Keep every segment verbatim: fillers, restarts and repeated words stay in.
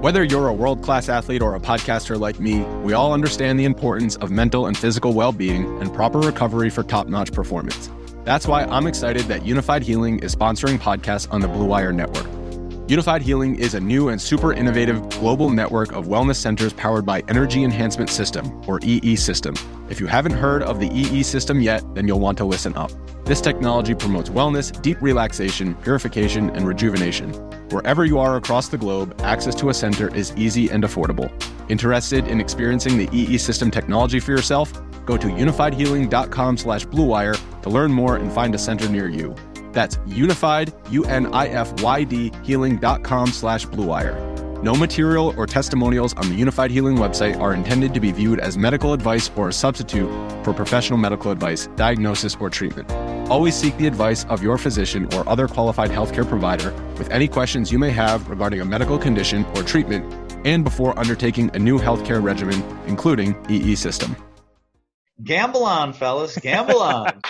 Whether you're a world-class athlete or a podcaster like me, we all understand the importance of mental and physical well-being and proper recovery for top-notch performance. That's why I'm excited that Unified Healing is sponsoring podcasts on the Blue Wire Network. Unified Healing is a new and super innovative global network of wellness centers powered by Energy Enhancement System, or E E System. If you haven't heard of the E E System yet, then you'll want to listen up. This technology promotes wellness, deep relaxation, purification, and rejuvenation. Wherever you are across the globe, access to a center is easy and affordable. Interested in experiencing the E E System technology for yourself? Go to unified healing dot com slash blue wire to learn more and find a center near you. That's unified, U N I F Y D, healing.com slash blue wire. No material or testimonials on the Unified Healing website are intended to be viewed as medical advice or a substitute for professional medical advice, diagnosis, or treatment. Always seek the advice of your physician or other qualified healthcare provider with any questions you may have regarding a medical condition or treatment and before undertaking a new healthcare regimen, including E E System. Gamble on, fellas. Gamble on.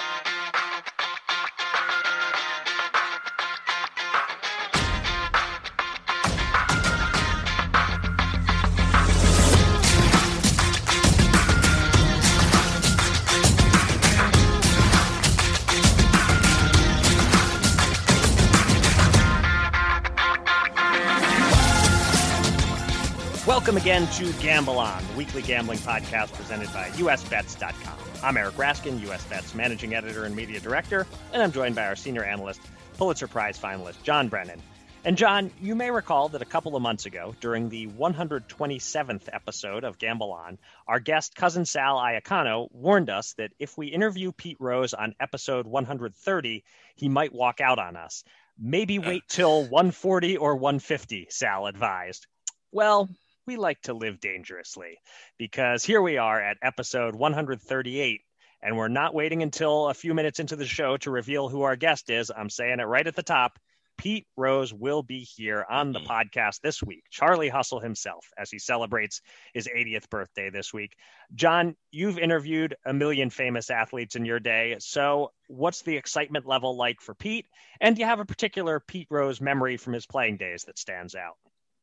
Welcome again to Gamble On, the weekly gambling podcast presented by U S bets dot com. I'm Eric Raskin, U S Bets managing editor and media director, and I'm joined by our senior analyst, Pulitzer Prize finalist, John Brennan. And John, you may recall that a couple of months ago, during the one hundred twenty-seventh episode of Gamble On, our guest, Cousin Sal Iacano, warned us that if we interview Pete Rose on episode one hundred thirty, he might walk out on us. Maybe wait till one forty or one fifty, Sal advised. Well, we like to live dangerously, because here we are at episode one hundred thirty-eight, and we're not waiting until a few minutes into the show to reveal who our guest is. I'm saying it right at the top. Pete Rose will be here on the podcast this week. Charlie Hustle himself, as he celebrates his eightieth birthday this week. John, you've interviewed a million famous athletes in your day. So what's the excitement level like for Pete? And do you have a particular Pete Rose memory from his playing days that stands out?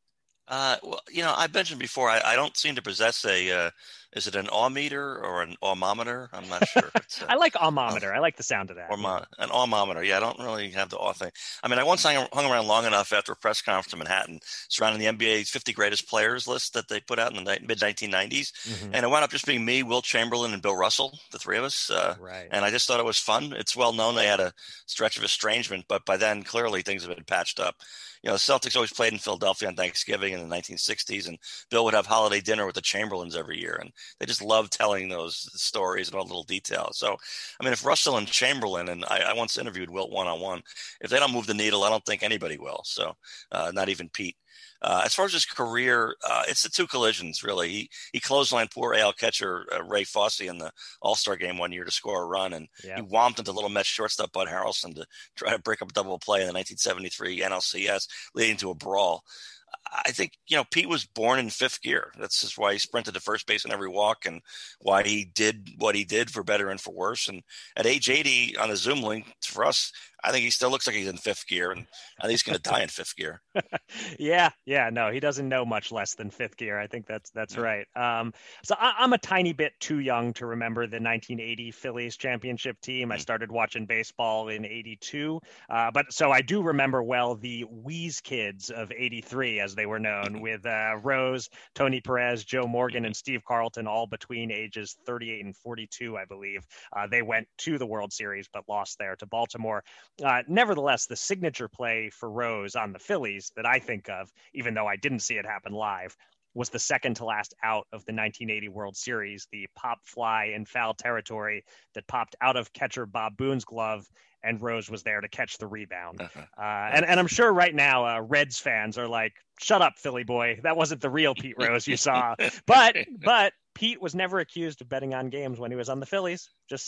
Uh, well, you know, I mentioned before, I, I don't seem to possess a, uh, is it an awe meter or an ohmometer? I'm not sure. It's a, I like ohmometer. Uh, I like the sound of that. Or yeah. An ohmometer. Yeah, I don't really have the awe thing. I mean, I once hung, hung around long enough after a press conference in Manhattan surrounding the N B A's fifty greatest players list that they put out in the mid nineteen nineties. Mm-hmm. And it wound up just being me, Will Chamberlain, and Bill Russell, the three of us. Uh, right. And I just thought it was fun. It's well known they had a stretch of estrangement, but by then, clearly, things have been patched up. You know, the Celtics always played in Philadelphia on Thanksgiving in the nineteen sixties, and Bill would have holiday dinner with the Chamberlains every year, and they just loved telling those stories and all the little details. So, I mean, if Russell and Chamberlain, and I, I once interviewed Wilt one-on-one, if they don't move the needle, I don't think anybody will. So, uh, not even Pete. Uh, as far as his career, uh, it's the two collisions, really. He he clotheslined poor A L catcher uh, Ray Fosse in the All-Star game one year to score a run, and yeah. he whomped into Little Mets shortstop Bud Harrelson to try to break up a double play in the nineteen seventy-three N L C S, leading to a brawl. I think, you know, Pete was born in fifth gear. That's just why he sprinted to first base in every walk and why he did what he did, for better and for worse. And at age eighty on a Zoom link, for us, I think he still looks like he's in fifth gear, and I think he's going to die in fifth gear. yeah, yeah, no, he doesn't know much less than fifth gear. I think that's that's yeah. right. Um, so I, I'm a tiny bit too young to remember the nineteen eighty Phillies championship team. Mm. I started watching baseball in eighty-two, uh, but so I do remember well the Wheeze Kids of eighty-three, as they were known, with uh, Rose, Tony Perez, Joe Morgan, and Steve Carlton, all between ages thirty-eight and forty-two, I believe. Uh, they went to the World Series, but lost there to Baltimore. Uh, nevertheless, the signature play for Rose on the Phillies that I think of, even though I didn't see it happen live, was the second to last out of the nineteen eighty World Series, the pop fly in foul territory that popped out of catcher Bob Boone's glove, and Rose was there to catch the rebound. Uh-huh. Uh, and, and I'm sure right now uh, Reds fans are like, shut up, Philly boy. That wasn't the real Pete Rose you saw. But but Pete was never accused of betting on games when he was on the Phillies. Just saying.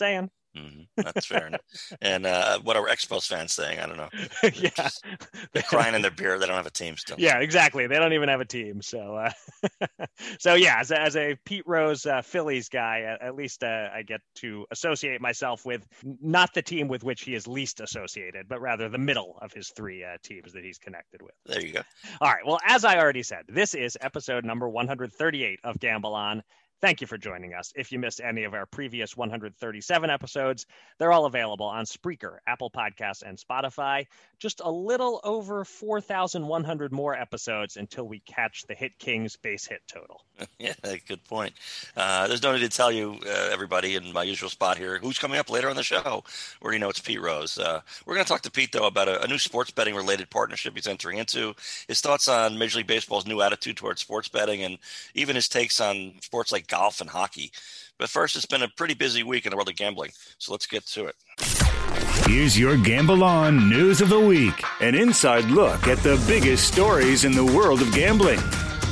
Mm-hmm. That's fair. And uh, what are Expos fans saying? I don't know. Yeah, just, they're crying in their beer. They don't have a team still. Yeah, exactly. They don't even have a team. So, uh, so yeah, as a, as a Pete Rose uh, Phillies guy, at, at least uh, I get to associate myself with not the team with which he is least associated, but rather the middle of his three uh, teams that he's connected with. There you go. All right. Well, as I already said, this is episode number one hundred thirty-eight of Gamble On. Thank you for joining us. If you missed any of our previous one hundred thirty-seven episodes, they're all available on Spreaker, Apple Podcasts, and Spotify. Just a little over four thousand one hundred more episodes until we catch the Hit Kings base hit total. Yeah, good point. Uh, there's no need to tell you, uh, everybody, in my usual spot here, who's coming up later on the show, where you know it's Pete Rose. Uh, we're going to talk to Pete, though, about a, a new sports betting-related partnership he's entering into, his thoughts on Major League Baseball's new attitude towards sports betting, and even his takes on sports like golf and hockey. But first, it's been a pretty busy week in the world of gambling, so let's get to it. Here's your Gamble On News of the Week, an inside look at the biggest stories in the world of gambling.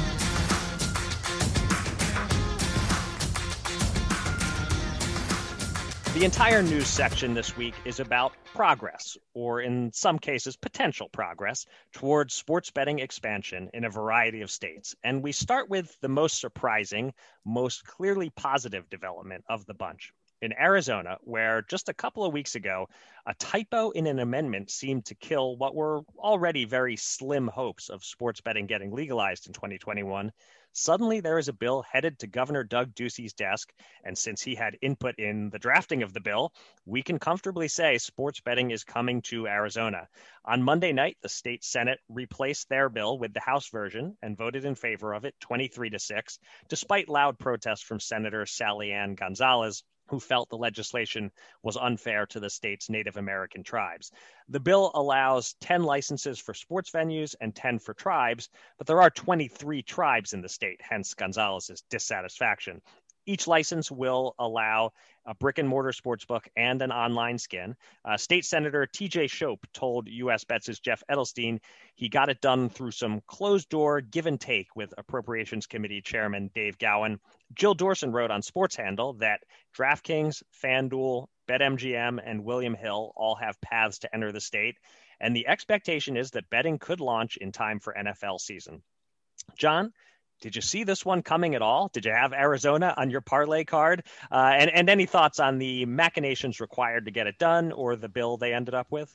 The entire news section this week is about progress, or in some cases, potential progress, towards sports betting expansion in a variety of states. And we start with the most surprising, most clearly positive development of the bunch. In Arizona, where just a couple of weeks ago, a typo in an amendment seemed to kill what were already very slim hopes of sports betting getting legalized in twenty twenty-one, suddenly there is a bill headed to Governor Doug Ducey's desk, and since he had input in the drafting of the bill, we can comfortably say sports betting is coming to Arizona. On Monday night, the state Senate replaced their bill with the House version and voted in favor of it twenty-three to six, despite loud protests from Senator Sally Ann Gonzalez, who felt the legislation was unfair to the state's Native American tribes. The bill allows ten licenses for sports venues and ten for tribes, but there are twenty-three tribes in the state, hence Gonzalez's dissatisfaction. Each license will allow a brick and mortar sportsbook and an online skin. Uh, State Senator T J Shope told U S Bets' Jeff Edelstein he got it done through some closed door give and take with Appropriations Committee Chairman Dave Gowan. Jill Dorson wrote on Sports Handle that DraftKings, FanDuel, BetMGM, and William Hill all have paths to enter the state, and the expectation is that betting could launch in time for N F L season. John, did you see this one coming at all? Did you have Arizona on your parlay card? Uh, and, and any thoughts on the machinations required to get it done or the bill they ended up with?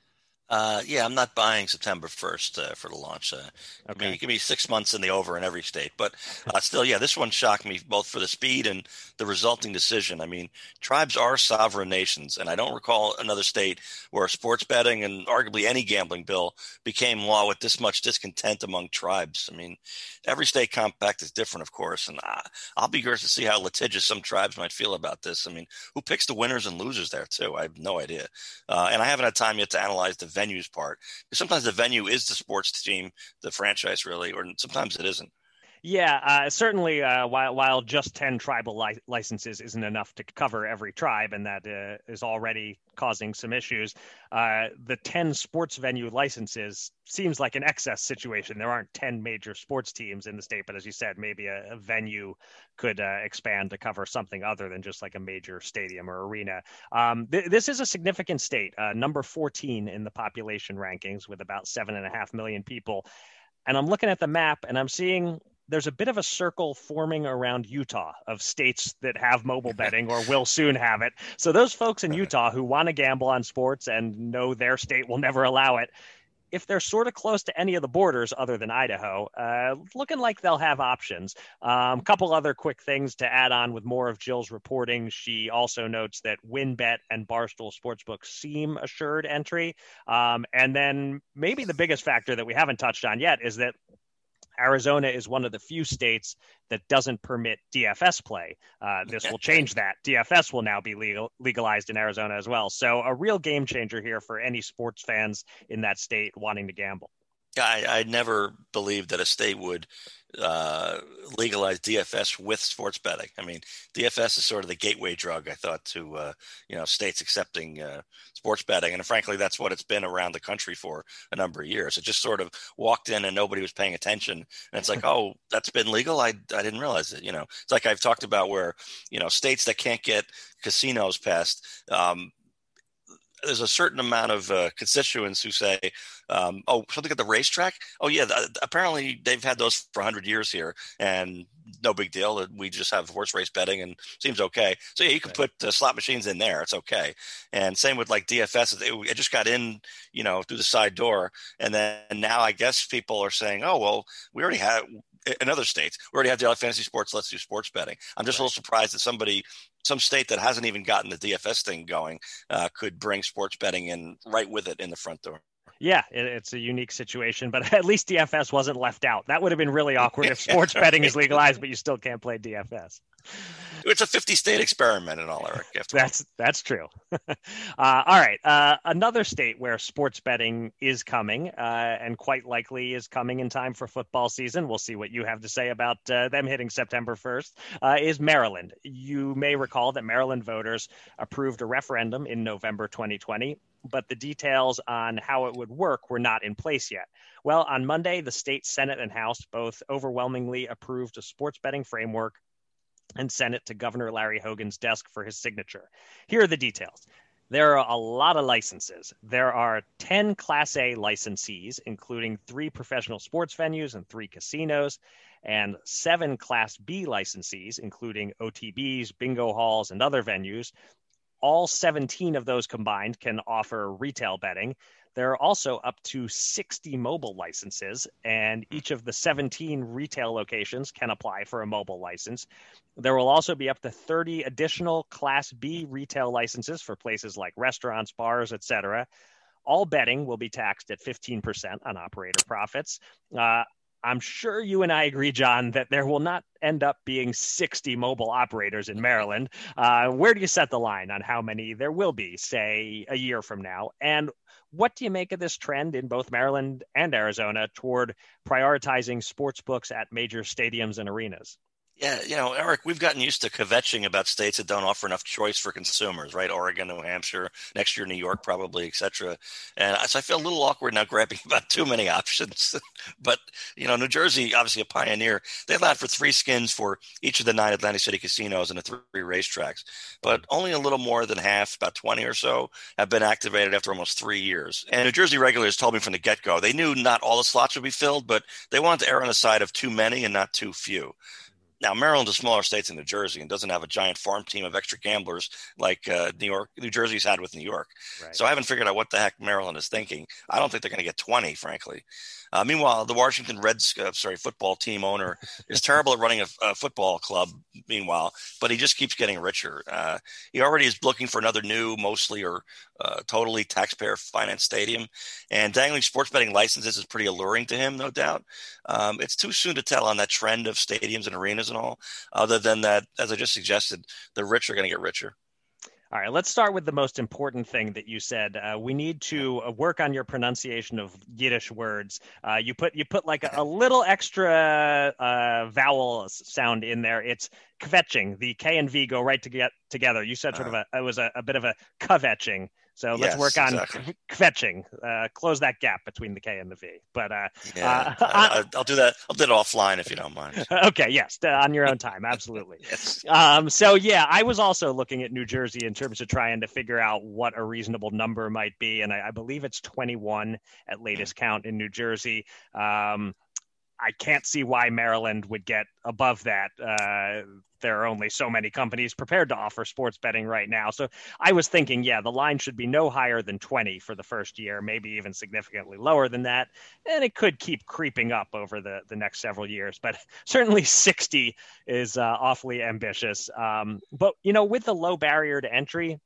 Uh, yeah, I'm not buying September first uh, for the launch. Uh, Okay. give, me, give me six months in the over in every state. But uh, still, yeah, this one shocked me both for the speed and the resulting decision. I mean, tribes are sovereign nations, and I don't recall another state where sports betting and arguably any gambling bill became law with this much discontent among tribes. I mean, every state compact is different, of course, and I, I'll be curious to see how litigious some tribes might feel about this. I mean, who picks the winners and losers there, too? I have no idea. Uh, and I haven't had time yet to analyze the venues part. Because sometimes the venue is the sports team, the franchise really, or sometimes it isn't. Yeah, uh, certainly uh, while while just ten tribal li- licenses isn't enough to cover every tribe, and that uh, is already causing some issues, uh, the ten sports venue licenses seems like an excess situation. There aren't ten major sports teams in the state, but as you said, maybe a, a venue could uh, expand to cover something other than just like a major stadium or arena. Um, th- this is a significant state, uh, number fourteen in the population rankings with about seven and a half million people. And I'm looking at the map and I'm seeing there's a bit of a circle forming around Utah of states that have mobile betting or will soon have it. So those folks in Utah who want to gamble on sports and know their state will never allow it, if they're sort of close to any of the borders other than Idaho, uh, looking like they'll have options. A um, couple other quick things to add on with more of Jill's reporting. She also notes that WynnBET and Barstool Sportsbook seem assured entry. Um, and then maybe the biggest factor that we haven't touched on yet is that Arizona is one of the few states that doesn't permit D F S play. Uh, this will change that. D F S will now be legal, legalized in Arizona as well. So a real game changer here for any sports fans in that state wanting to gamble. Yeah, I, I never believed that a state would uh, legalize D F S with sports betting. I mean, D F S is sort of the gateway drug, I thought, to uh, you know states accepting uh, sports betting, and frankly, that's what it's been around the country for a number of years. It just sort of walked in and nobody was paying attention, and it's like, oh, that's been legal. I I didn't realize it. You know, it's like I've talked about where you know states that can't get casinos passed. Um, there's a certain amount of uh, constituents who say, um, oh, something at the racetrack. Oh yeah. Th- apparently they've had those for a hundred years here and no big deal. We just have horse race betting and seems okay. So yeah, you can right. put uh, slot machines in there. It's okay. And same with like D F S. It, it just got in, you know, through the side door. And then now I guess people are saying, oh, well, we already have in other states, we already have the fantasy sports. Let's do sports betting. I'm just right. a little surprised that somebody, some state that hasn't even gotten the D F S thing going uh, could bring sports betting in right with it in the front door. Yeah, it, it's a unique situation, but at least D F S wasn't left out. That would have been really awkward if sports yeah, right. betting is legalized, but you still can't play D F S. It's a fifty state experiment and all, Eric. That's all. that's true. uh, all right. Uh, another state where sports betting is coming uh, and quite likely is coming in time for football season. We'll see what you have to say about uh, them hitting September first uh, is Maryland. You may recall that Maryland voters approved a referendum in November twenty twenty, but the details on how it would work were not in place yet. Well, on Monday, the state Senate and House both overwhelmingly approved a sports betting framework and sent it to Governor Larry Hogan's desk for his signature. Here are the details. There are a lot of licenses. There are ten Class A licensees, including three professional sports venues and three casinos, and seven Class B licensees, including O T Bs, bingo halls, and other venues. All seventeen of those combined can offer retail betting. There are also up to sixty mobile licenses, and each of the seventeen retail locations can apply for a mobile license. There will also be up to thirty additional Class B retail licenses for places like restaurants, bars, et cetera. All betting will be taxed at fifteen percent on operator profits. Uh, I'm sure you and I agree, John, that there will not end up being sixty mobile operators in Maryland. Uh, where do you set the line on how many there will be, say, a year from now? And what do you make of this trend in both Maryland and Arizona toward prioritizing sports books at major stadiums and arenas? Yeah, you know, Eric, we've gotten used to kvetching about states that don't offer enough choice for consumers, right? Oregon, New Hampshire, next year, New York, probably, et cetera. And so I feel a little awkward now grabbing about too many options. But, you know, New Jersey, obviously a pioneer, they allowed for three skins for each of the nine Atlantic City casinos and the three racetracks. But only a little more than half, about twenty or so, have been activated after almost three years. And New Jersey regulators told me from the get-go, they knew not all the slots would be filled, but they wanted to err on the side of too many and not too few. Now, Maryland's a smaller state than New Jersey and doesn't have a giant farm team of extra gamblers like uh, New York, New Jersey's had with New York. Right. So I haven't figured out what the heck Maryland is thinking. I don't think they're going to get twenty, frankly. Uh, meanwhile, the Washington Reds, uh, sorry, football team owner is terrible at running a, a football club, meanwhile, but he just keeps getting richer. Uh, he already is looking for another new, mostly or uh, totally taxpayer-financed stadium, and dangling sports betting licenses is pretty alluring to him, no doubt. Um, it's too soon to tell on that trend of stadiums and arenas and all, other than that, as I just suggested, the rich are going to get richer. All right, let's start with the most important thing that you said. Uh, we need to uh, work on your pronunciation of Yiddish words. Uh, you put you put like a, a little extra uh, vowel sound in there. It's kvetching. The K and V go right to get together. You said sort uh, of a it was a, a bit of a kvetching. So let's yes, work on exactly. kvetching, uh, close that gap between the K and the V. But uh, yeah, uh, I, I'll do that. I'll do it offline if you don't mind. Okay, yes, on your own time, absolutely. Yes. Um, so yeah, I was also looking at New Jersey in terms of trying to figure out what a reasonable number might be, and I, I believe it's twenty-one at latest count in New Jersey. Um, I can't see why Maryland would get above that. Uh, there are only so many companies prepared to offer sports betting right now. So I was thinking, yeah, the line should be no higher than twenty for the first year, maybe even significantly lower than that. And it could keep creeping up over the, the next several years. But certainly sixty is uh, awfully ambitious. Um, but, you know, with the low barrier to entry,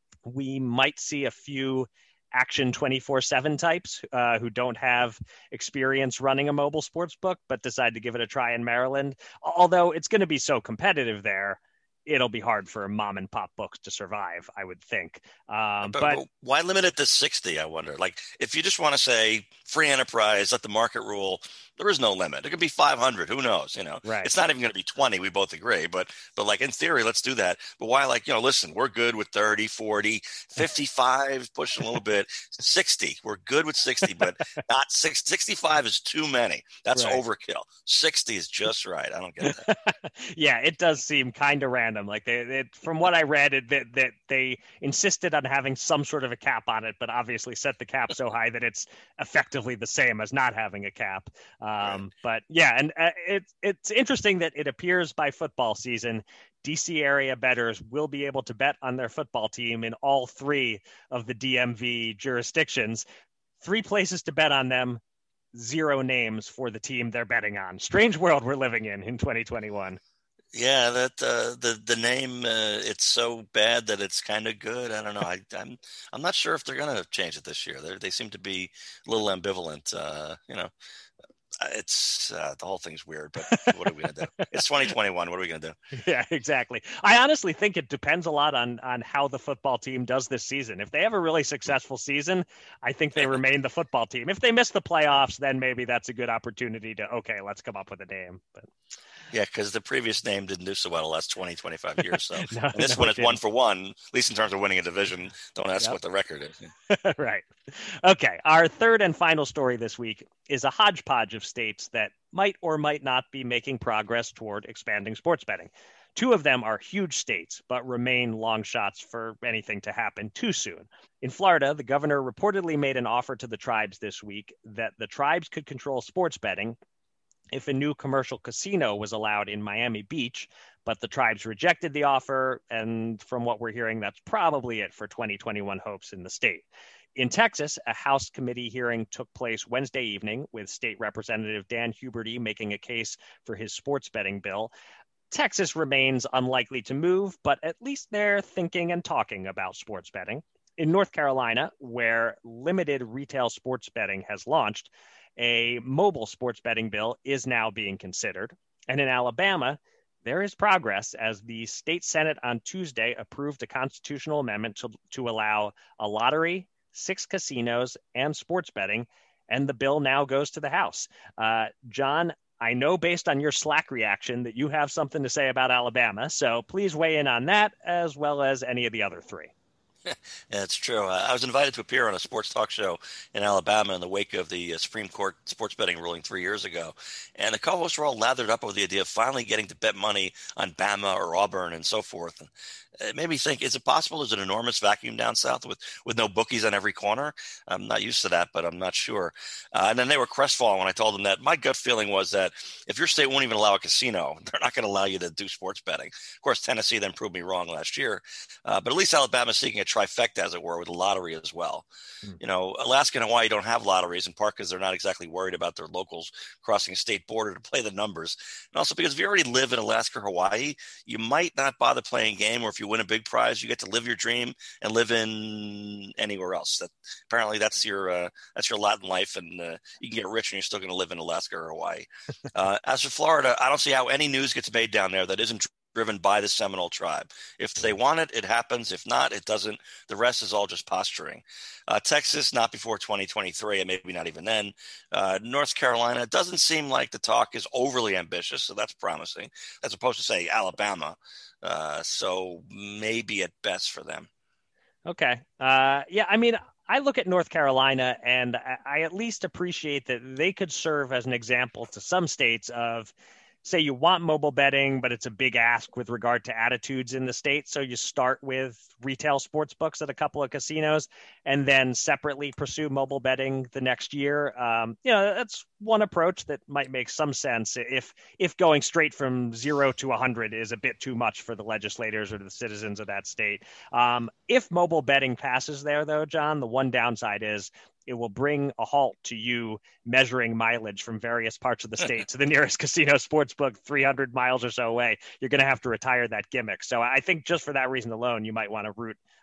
we might see a few Action twenty-four seven types uh, who don't have experience running a mobile sports book, but decide to give it a try in Maryland. Although it's going to be so competitive there, it'll be hard for mom and pop books to survive, I would think. Um, but, but, but why limit it to sixty? I wonder. Like, if you just want to say free enterprise, let the market rule, there is no limit. It could be five hundred. Who knows? You know, right. It's not even going to be twenty. We both agree. But, but like in theory, let's do that. But why, like, you know, listen, we're good with thirty, forty, fifty-five, pushing a little bit, sixty. We're good with sixty, but not six, sixty-five is too many. That's right. overkill. sixty is just right. I don't get that. Yeah, it does seem kind of random. Like they, they from what I read, it, that, that they insisted on having some sort of a cap on it, but obviously set the cap so high that it's effectively the same as not having a cap. Um, right. But yeah, and uh, it's it's interesting that it appears by football season, D C area bettors will be able to bet on their football team in all three of the D M V jurisdictions. Three places to bet on them, zero names for the team they're betting on. Strange world we're living in in twenty twenty-one. Yeah, that uh, the the name uh, it's so bad that it's kind of good. I don't know. I, I'm I'm not sure if they're going to change it this year. They they seem to be a little ambivalent. Uh, you know, it's uh, the whole thing's weird. But what are we going to do? It's twenty twenty-one. What are we going to do? Yeah, exactly. I honestly think it depends a lot on on how the football team does this season. If they have a really successful season, I think they remain the football team. If they miss the playoffs, then maybe that's a good opportunity to okay, let's come up with a name. But. Yeah, because the previous name didn't do so well the last twenty, twenty-five years. So no, and this no, one is one for one, at least in terms of winning a division. Don't ask yep. what the record is. Right. Okay. Our third and final story this week is a hodgepodge of states that might or might not be making progress toward expanding sports betting. Two of them are huge states, but remain long shots for anything to happen too soon. In Florida, the governor reportedly made an offer to the tribes this week that the tribes could control sports betting if a new commercial casino was allowed in Miami Beach, but the tribes rejected the offer. And from what we're hearing, that's probably it for twenty twenty-one hopes in the state. In Texas, a House committee hearing took place Wednesday evening with State Representative Dan Huberty making a case for his sports betting bill. Texas remains unlikely to move, but at least they're thinking and talking about sports betting. In North Carolina, where limited retail sports betting has launched, a mobile sports betting bill is now being considered. And in Alabama, there is progress as the state Senate on Tuesday approved a constitutional amendment to, to allow a lottery, six casinos, and sports betting. And the bill now goes to the House. Uh, John, I know based on your Slack reaction that you have something to say about Alabama. So please weigh in on that as well as any of the other three. Yeah, it's true. Uh, I was invited to appear on a sports talk show in Alabama in the wake of the uh, Supreme Court sports betting ruling three years ago. And the co-hosts were all lathered up over the idea of finally getting to bet money on Bama or Auburn and so forth. And it made me think, is it possible there's an enormous vacuum down south with, with no bookies on every corner? I'm not used to that, but I'm not sure. Uh, and then they were crestfallen when I told them that. My gut feeling was that if your state won't even allow a casino, they're not going to allow you to do sports betting. Of course, Tennessee then proved me wrong last year. Uh, but at least Alabama's seeking a trifecta, as it were, with a lottery as well. Mm. You know, Alaska and Hawaii don't have lotteries, in part because they're not exactly worried about their locals crossing a state border to play the numbers. And also because if you already live in Alaska or Hawaii, you might not bother playing a game, or if you win a big prize, you get to live your dream and live in anywhere else. That apparently that's your uh, that's your lot in life, and uh, you can get rich and you're still going to live in Alaska or Hawaii. uh, as for Florida, I don't see how any news gets made down there that isn't driven by the Seminole tribe. If they want it, it happens. If not, it doesn't. The rest is all just posturing. Uh, Texas, not before twenty twenty-three, and maybe not even then. Uh, North Carolina, it doesn't seem like the talk is overly ambitious, so that's promising, as opposed to, say, Alabama. Uh, so maybe at best for them. Okay. Uh, yeah, I mean, I look at North Carolina, and I, I at least appreciate that they could serve as an example to some states of, say you want mobile betting, but it's a big ask with regard to attitudes in the state. So you start with retail sports books at a couple of casinos and then separately pursue mobile betting the next year. Um, you know, that's one approach that might make some sense if if going straight from zero to one hundred is a bit too much for the legislators or the citizens of that state. Um, if mobile betting passes there, though, John, the one downside is it will bring a halt to you measuring mileage from various parts of the state to the nearest casino sports book three hundred miles or so away. You're going to have to retire that gimmick. So I think just for that reason alone, you might want to root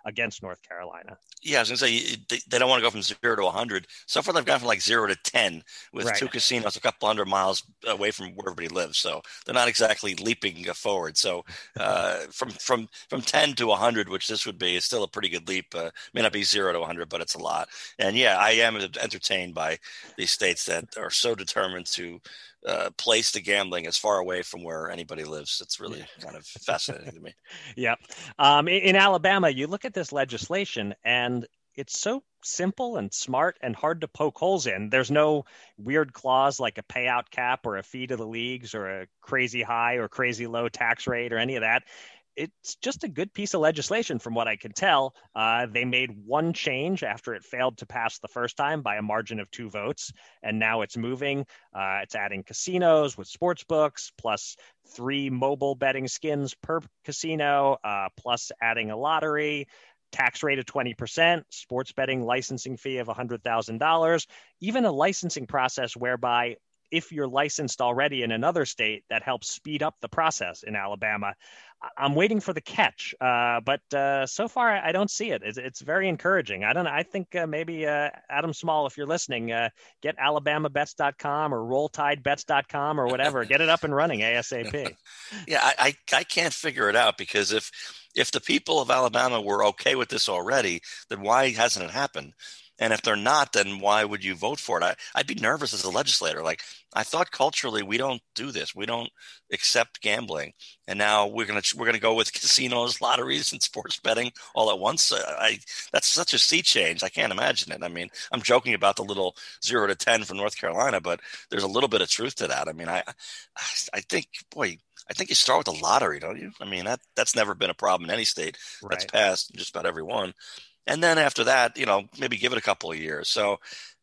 against North Carolina. Yeah, I was going to say, they, they don't want to go from zero to one hundred. So far, they've gone from like zero to ten with Right. two casinos a couple hundred miles away from where everybody lives. So they're not exactly leaping forward. So uh, from from from ten to one hundred, which this would be, is still a pretty good leap. Uh, may not be zero to one hundred, but it's a lot. And yeah, I am entertained by these states that are so determined to uh, place the gambling as far away from where anybody lives. It's really kind of fascinating to me. Yep. Um, in, in Alabama, you look at this legislation and it's so simple and smart and hard to poke holes in. There's no weird clause like a payout cap or a fee to the leagues or a crazy high or crazy low tax rate or any of that. It's just a good piece of legislation from what I can tell. Uh, they made one change after it failed to pass the first time by a margin of two votes. And now it's moving. Uh, it's adding casinos with sports books, plus three mobile betting skins per casino, uh, plus adding a lottery, tax rate of twenty percent, sports betting licensing fee of one hundred thousand dollars, even a licensing process whereby if you're licensed already in another state, that helps speed up the process in Alabama. I'm waiting for the catch, uh, but uh, so far I don't see it. It's, it's very encouraging. I don't know. I think uh, maybe uh, Adam Small, if you're listening, uh, get alabama bets dot com or roll tide bets dot com or whatever. Get it up and running ASAP. Yeah, I, I, I can't figure it out because if if the people of Alabama were okay with this already, then why hasn't it happened? And if they're not, then why would you vote for it? I, I'd be nervous as a legislator. Like, I thought culturally we don't do this. We don't accept gambling. And now we're going to we're going to go with casinos, lotteries, and sports betting all at once. I That's such a sea change. I can't imagine it. I mean, I'm joking about the little zero to ten from North Carolina, but there's a little bit of truth to that. I mean, I I think, boy, I think you start with the lottery, don't you? I mean, that that's never been a problem in any state that's Right. passed, just about every one. And then after that, you know, maybe give it a couple of years. So,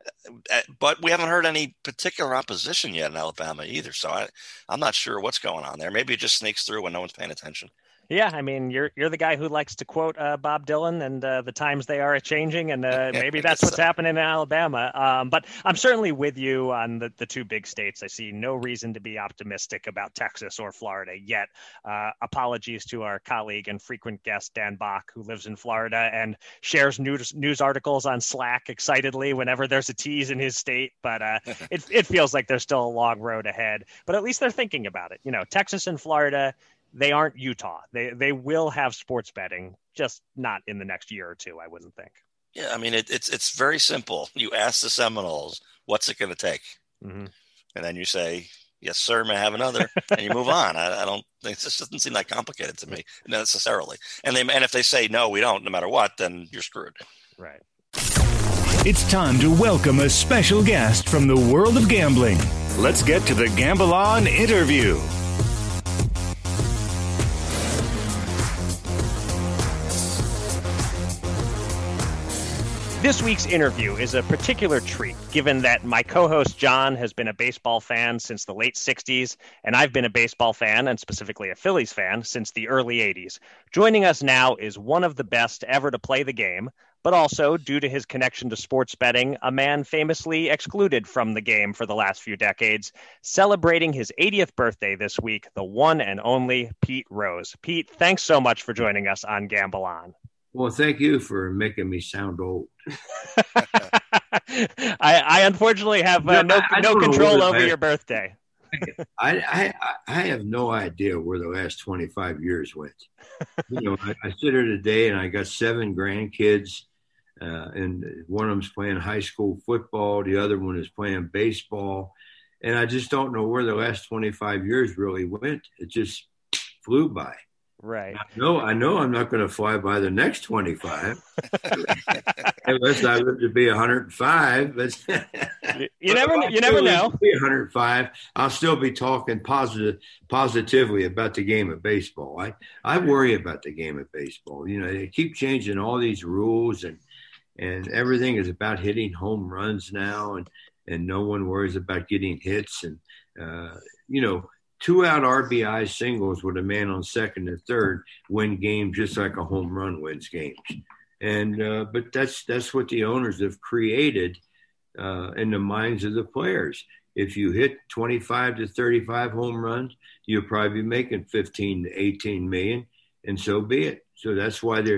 but we haven't heard any particular opposition yet in Alabama either. So I, I'm not sure what's going on there. Maybe it just sneaks through when no one's paying attention. Yeah, I mean, you're you're the guy who likes to quote uh, Bob Dylan and uh, the times they are a-changing, and uh, maybe that's what's so. happening in Alabama. Um, but I'm certainly with you on the, the two big states. I see no reason to be optimistic about Texas or Florida yet. Uh, apologies to our colleague and frequent guest, Dan Bach, who lives in Florida and shares news, news articles on Slack excitedly whenever there's a tease in his state. But uh, it, it feels like there's still a long road ahead. But at least they're thinking about it. You know, Texas and Florida, they aren't Utah. They they will have sports betting, just not in the next year or two, I wouldn't think. Yeah, I mean, it, it's it's very simple. You ask the Seminoles, what's it going to take? Mm-hmm. And then you say, yes, sir, may I have another? And you move on. I, I don't think this doesn't seem that complicated to me necessarily. And they and if they say, no, we don't, no matter what, then you're screwed. Right. It's time to welcome a special guest from the world of gambling. Let's get to the Gamble On interview. This week's interview is a particular treat, given that my co-host John has been a baseball fan since the late sixties, and I've been a baseball fan, and specifically a Phillies fan, since the early eighties. Joining us now is one of the best ever to play the game, but also, due to his connection to sports betting, a man famously excluded from the game for the last few decades, celebrating his eightieth birthday this week, the one and only Pete Rose. Pete, thanks so much for joining us on Gamble On. Well, thank you for making me sound old. I, I unfortunately have uh, no I, I no know control over last, your birthday. I, I I have no idea where the last twenty-five years went. You know, I, I sit here today and I got seven grandkids, uh, and one of them's playing high school football. The other one is playing baseball, and I just don't know where the last twenty-five years really went. It just flew by. Right. I know, I know I'm not going to fly by the next twenty-five unless I live to be one hundred five. But you, you never, you never know. Be one hundred five. I'll still be talking positive, positively about the game of baseball. I, I worry about the game of baseball. You know, they keep changing all these rules, and and everything is about hitting home runs now, and and no one worries about getting hits, and uh, you know. Two-out R B I singles with a man on second and third win games just like a home run wins games. And uh, but that's that's what the owners have created uh, in the minds of the players. If you hit twenty-five to thirty-five home runs, you'll probably be making fifteen to eighteen million, and so be it. So that's why they're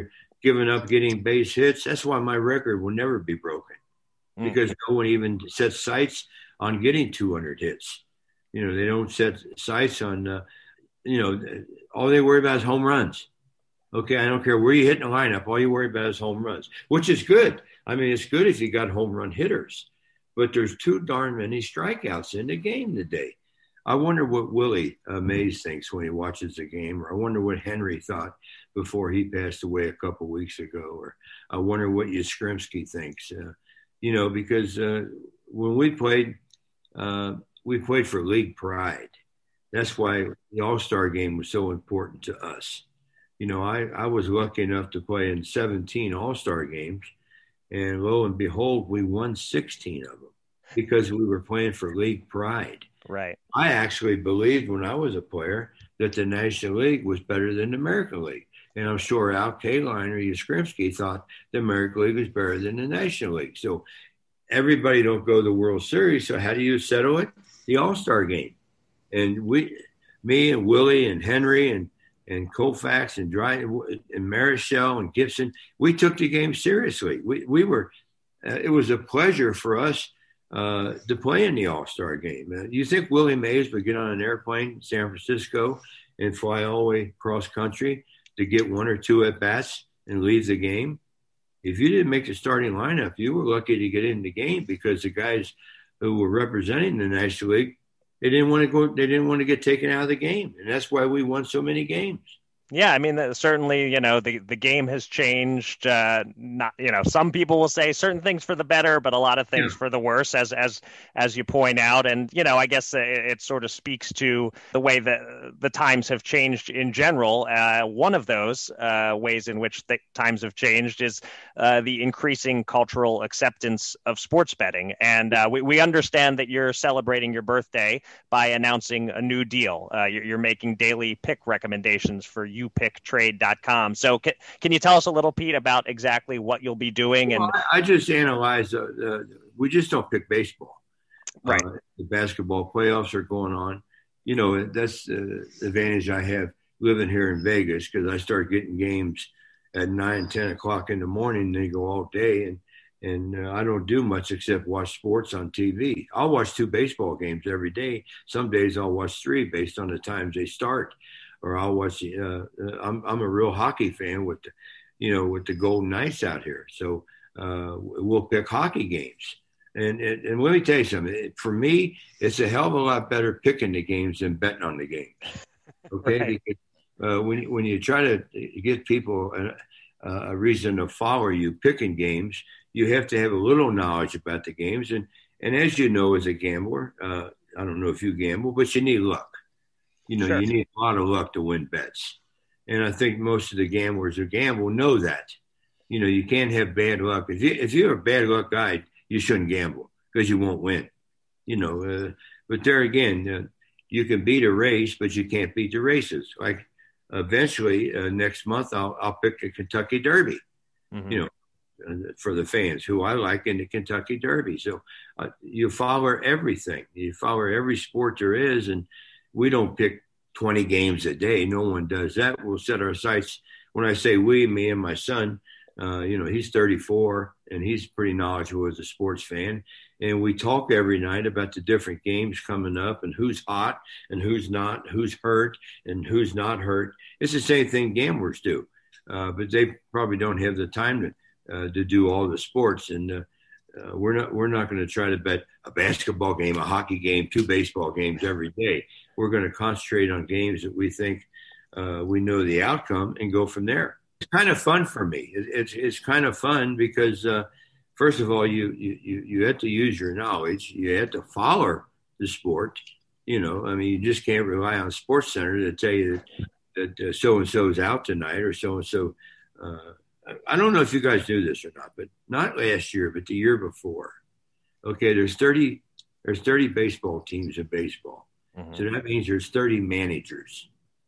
giving up getting base hits. That's why my record will never be broken, because mm. no one even sets sights on getting two hundred hits. You know, they don't set sights on, uh, you know, all they worry about is home runs. Okay, I don't care where you hit in the lineup. All you worry about is home runs, which is good. I mean, it's good if you got home run hitters, but there's too darn many strikeouts in the game today. I wonder what Willie uh, Mays thinks when he watches the game, or I wonder what Henry thought before he passed away a couple weeks ago, or I wonder what Yastrzemski thinks. Uh, you know, because uh, when we played, uh, we played for league pride. That's why the All-Star game was so important to us. You know, I, I was lucky enough to play in seventeen All-Star games, and lo and behold, we won sixteen of them because we were playing for league pride. Right. I actually believed when I was a player that the National League was better than the American League. And I'm sure Al Kaline or Yastrzemski thought the American League was better than the National League. So everybody don't go to the World Series. So how do you settle it? The All-Star game. And we, me and Willie and Henry and and Koufax and Dry and Marichal and Gibson, we took the game seriously. We we were, uh, it was a pleasure for us uh, to play in the All-Star game. Uh, you think Willie Mays would get on an airplane in San Francisco and fly all the way cross country to get one or two at bats and leave the game? If you didn't make the starting lineup, you were lucky to get in the game, because the guys who were representing the National League, They didn't want to go. They didn't want to get taken out of the game, and that's why we won so many games. Yeah, I mean, certainly, you know, the, the game has changed. Uh, not, you know, some people will say certain things for the better, but a lot of things yeah. for the worse, as as as you point out. And, you know, I guess it, it sort of speaks to the way that the times have changed in general. Uh, one of those uh, ways in which the times have changed is uh, the increasing cultural acceptance of sports betting. And uh, we, we understand that you're celebrating your birthday by announcing a new deal. Uh, you're, you're making daily pick recommendations for you pick trade dot com. So can, can you tell us a little, Pete, about exactly what you'll be doing? And well, I, I just analyze, uh, uh, we just don't pick baseball. Right. Uh, the basketball playoffs are going on. You know, that's the advantage I have living here in Vegas, because I start getting games at nine, ten o'clock in the morning. They go all day, and, and uh, I don't do much except watch sports on T V. I'll watch two baseball games every day. Some days I'll watch three based on the times they start. Or I'll watch. Uh, I'm I'm a real hockey fan with, the, you know, with the Golden Knights out here. So uh, we'll pick hockey games. And, and and let me tell you something. For me, it's a hell of a lot better picking the games than betting on the games. Okay, right. Because uh, when when you try to get people a, a reason to follow you picking games, you have to have a little knowledge about the games. And and as you know, as a gambler, uh, I don't know if you gamble, but you need luck. You know, Sure. You need a lot of luck to win bets. And I think most of the gamblers who gamble know that. You know, you can't have bad luck. If, you, if you're a bad luck guy, you shouldn't gamble, because you won't win. You know, uh, but there again, uh, you can beat a race, but you can't beat the races. Like eventually uh, next month, I'll, I'll pick the Kentucky Derby, mm-hmm. you know, uh, for the fans who I like in the Kentucky Derby. So uh, you follow everything. You follow every sport there is, and we don't pick twenty games a day. No one does that. We'll set our sights. When I say we, me and my son, uh, you know, he's thirty-four and he's pretty knowledgeable as a sports fan. And we talk every night about the different games coming up and who's hot and who's not, who's hurt and who's not hurt. It's the same thing gamblers do, uh, but they probably don't have the time to uh, to do all the sports. And uh, uh, we're not we're not going to try to bet a basketball game, a hockey game, two baseball games every day. We're going to concentrate on games that we think uh, we know the outcome and go from there. It's kind of fun for me. It, it's it's kind of fun because, uh, first of all, you, you, you have to use your knowledge. You have to follow the sport. You know, I mean, you just can't rely on SportsCenter to tell you that, that uh, so-and-so is out tonight or so-and-so. Uh, I don't know if you guys do this or not, but not last year, but the year before. Okay, there's thirty there's thirty baseball teams in baseball. Mm-hmm. So that means there's thirty managers.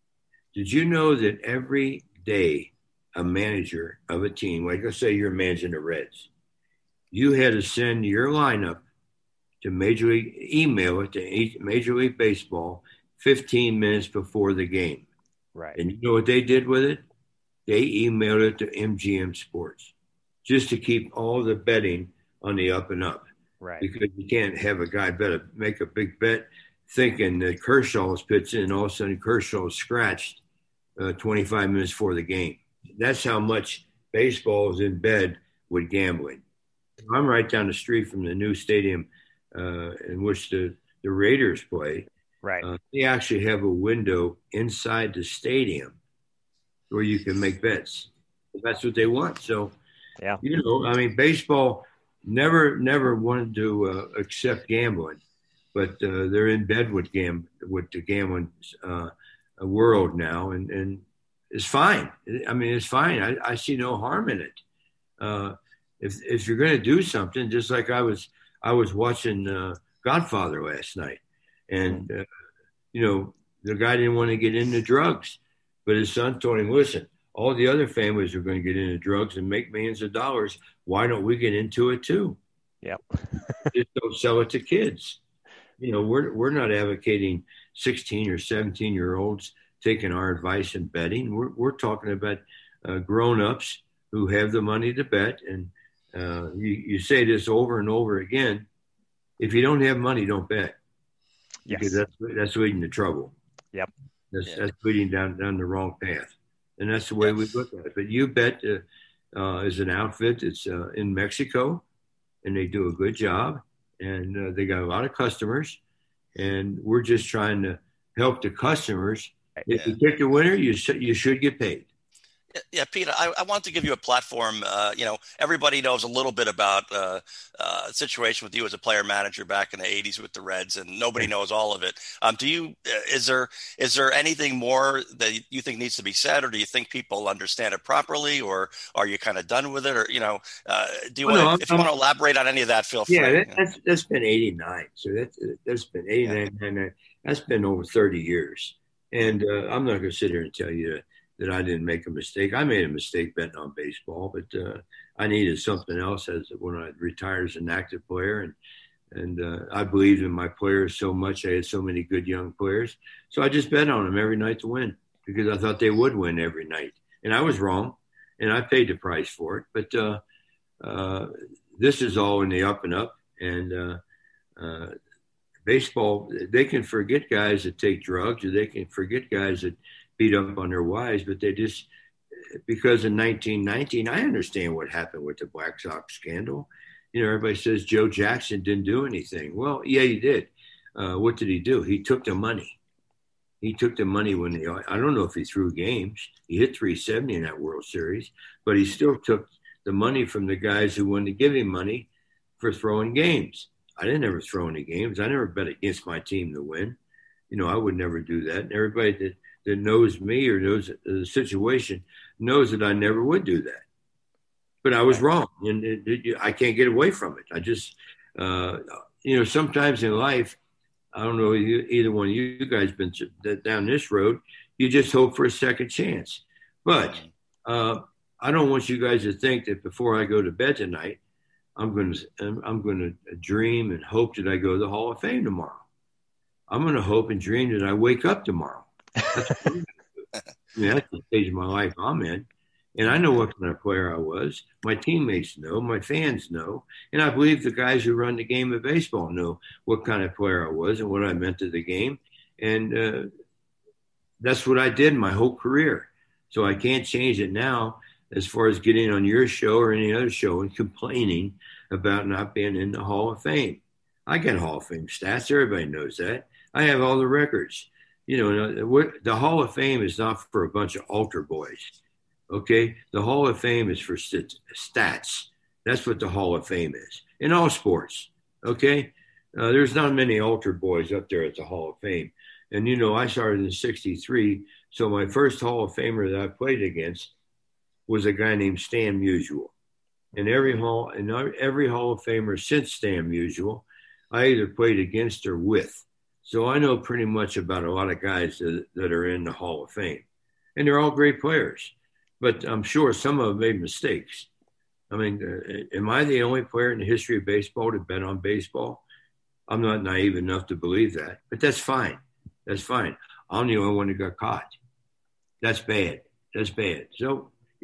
Did you know that every day a manager of a team, like let's say you're managing the Reds, you had to send your lineup to Major League, email it to Major League Baseball fifteen minutes before the game. Right. And you know what they did with it? they emailed it to M G M Sports just to keep all the betting on the up and up. Right. Because you can't have a guy bet a, make a big bet thinking that Kershaw is pitching and all of a sudden Kershaw is scratched uh, twenty-five minutes before the game. That's how much baseball is in bed with gambling. I'm right down the street from the new stadium uh, in which the, the Raiders play. Right. Uh, they actually have a window inside the stadium where you can make bets. That's what they want. So, yeah, you know, I mean, baseball never, never wanted to uh, accept gambling, but uh, they're in bed with gam with the gambling uh, world now, and, and it's fine. I mean, it's fine. I, I see no harm in it. Uh, if if you're going to do something, just like I was, I was watching uh, Godfather last night, and uh, you know, the guy didn't want to get into drugs, but his son told him, "Listen, all the other families are going to get into drugs and make millions of dollars. Why don't we get into it too? Yep. Just don't sell it to kids. You know, we're we're not advocating sixteen or seventeen year olds taking our advice and betting. We're we're talking about uh, grown ups who have the money to bet. And uh, you you say this over and over again. If you don't have money, don't bet. Yes. Because that's that's leading to trouble. Yep. That's yeah. that's leading down down the wrong path. And that's the way we look at it. But you bet uh, uh, is an outfit that's uh, in Mexico, and they do a good job, and uh, they got a lot of customers, and we're just trying to help the customers. If yeah. you pick the winner, you sh- you should get paid. Yeah, Peter, I, I want to give you a platform. Uh, you know, everybody knows a little bit about uh, uh, the situation with you as a player manager back in the eighties with the Reds, and nobody knows all of it. Um, do you? Is there is there anything more that you think needs to be said, or do you think people understand it properly, or are you kind of done with it, or you know, uh, do you? Well, want no, if you want to elaborate on any of that, feel free. Yeah, that, that's that's been eighty-nine. So that's that's been eighty-nine, yeah. and that's been over thirty years. And uh, I'm not going to sit here and tell you that. that I didn't make a mistake. I made a mistake betting on baseball, but uh, I needed something else as when I retired as an active player. And and uh, I believed in my players so much. I had so many good young players. So I just bet on them every night to win because I thought they would win every night. And I was wrong, and I paid the price for it. But uh, uh, this is all in the up and up. And uh, uh, baseball, they can forget guys that take drugs, or they can forget guys that beat up on their wives, but they just, because in nineteen nineteen, I understand what happened with the Black Sox scandal. You know, everybody says Joe Jackson didn't do anything. Well, yeah, he did. Uh, what did he do? He took the money. He took the money when he, I don't know if he threw games. He hit three seventy in that World Series, but he still took the money from the guys who wanted to give him money for throwing games. I didn't ever throw any games. I never bet against my team to win. You know, I would never do that. And everybody that, that knows me or knows the situation knows that I never would do that. But I was wrong, and it, it, I can't get away from it. I just, uh, you know, sometimes in life, I don't know, either one of you guys been down this road, you just hope for a second chance. But uh, I don't want you guys to think that before I go to bed tonight, I'm going to I'm going to dream and hope that I go to the Hall of Fame tomorrow. I'm going to hope and dream that I wake up tomorrow. That's, I mean, that's the stage of my life I'm in. And I know what kind of player I was. My teammates know. My fans know. And I believe the guys who run the game of baseball know what kind of player I was and what I meant to the game. And uh, that's what I did my whole career. So I can't change it now as far as getting on your show or any other show and complaining about not being in the Hall of Fame. I got Hall of Fame stats. Everybody knows that. I have all the records. You know, the Hall of Fame is not for a bunch of altar boys, okay? The Hall of Fame is for stats. That's what the Hall of Fame is in all sports, okay? Uh, there's not many altar boys up there at the Hall of Fame. And, you know, I started in sixty-three, so my first Hall of Famer that I played against was a guy named Stan Musial. And every Hall, and every Hall of Famer since Stan Musial, I either played against or with. So I know pretty much about a lot of guys that, that are in the Hall of Fame. And they're all great players. But I'm sure some of them made mistakes. I mean, uh, am I the only player in the history of baseball to bet on baseball? I'm not naive enough to believe that. But that's fine. That's fine. I'm the only one who got caught. That's bad. That's bad. So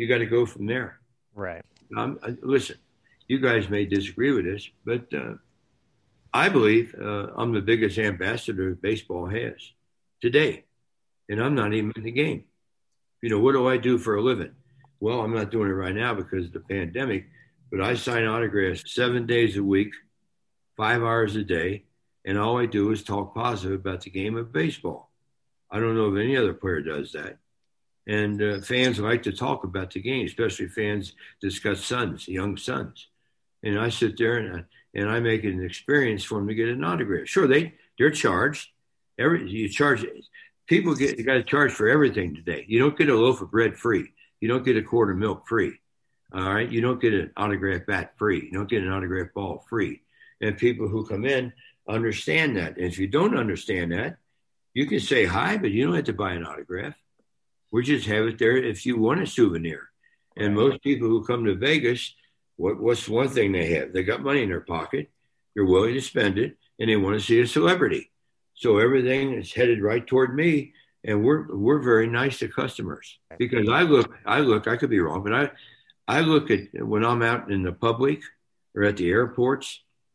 You got to go from there. Right. Um, listen, you guys may disagree with this, but uh, I believe uh, I'm the biggest ambassador baseball has today, and I'm not even in the game. You know, what do I do for a living? Well, I'm not doing it right now because of the pandemic, but I sign autographs seven days a week, five hours a day, and all I do is talk positive about the game of baseball. I don't know if any other player does that. And uh, fans like to talk about the game, especially fans that's got sons, young sons. And I sit there and I, and I make it an experience for them to get an autograph. Sure, they, they're charged. Every, you charge people get you got to charge for everything today. You don't get a loaf of bread free. You don't get a quart of milk free. All right. You don't get an autograph bat free. You don't get an autograph ball free. And people who come in understand that. And if you don't understand that, you can say hi, but you don't have to buy an autograph. We just have it there if you want a souvenir. And most people who come to Vegas, what, what's one thing they have? They got money in their pocket. They're willing to spend it, and they want to see a celebrity. So everything is headed right toward me, and we're we're very nice to customers because I look, I look, I could be wrong, but I, I look at when I'm out in the public or at the airports.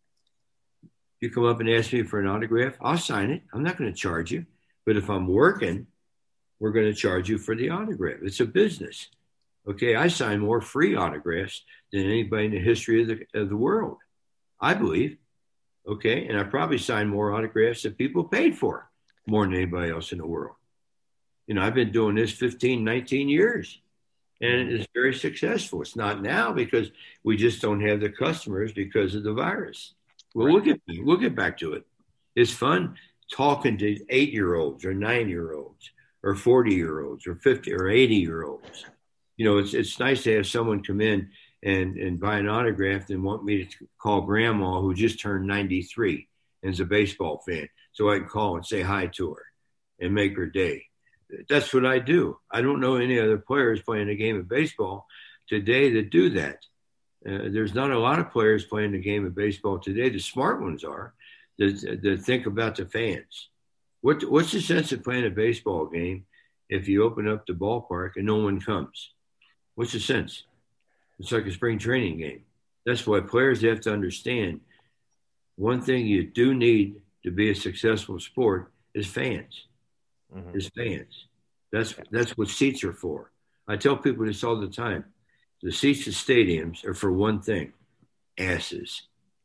You come up and ask me for an autograph, I'll sign it. I'm not going to charge you, but if I'm working, we're going to charge you for the autograph. It's a business. Okay, I sign more free autographs than anybody in the history of the of the world, I believe. Okay, and I probably sign more autographs that people paid for more than anybody else in the world. You know, I've been doing this fifteen, nineteen years, and it's very successful. It's not now because we just don't have the customers because of the virus. Well, we'll get we'll get back to it. It's fun talking to eight-year-olds or nine-year-olds or forty-year-olds or fifty or eighty-year-olds. You know, it's it's nice to have someone come in and, and buy an autograph and want me to call grandma who just turned ninety-three and is a baseball fan, so I can call and say hi to her and make her day. That's what I do. I don't know any other players playing a game of baseball today that do that. Uh, there's not a lot of players playing the game of baseball today. The smart ones are that, that think about the fans. What What's the sense of playing a baseball game if you open up the ballpark and no one comes? What's the sense? It's like a spring training game. That's why players have to understand one thing you do need to be a successful sport is fans. Mm-hmm. Is fans. That's that's what seats are for. I tell people this all the time. The seats of stadiums are for one thing, asses.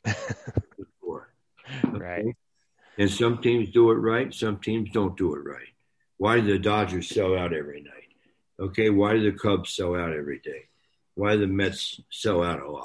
for. Okay? Right. And some teams do it right. Some teams don't do it right. Why do the Dodgers sell out every night? Okay. Why do the Cubs sell out every day? Why do the Mets sell out a lot?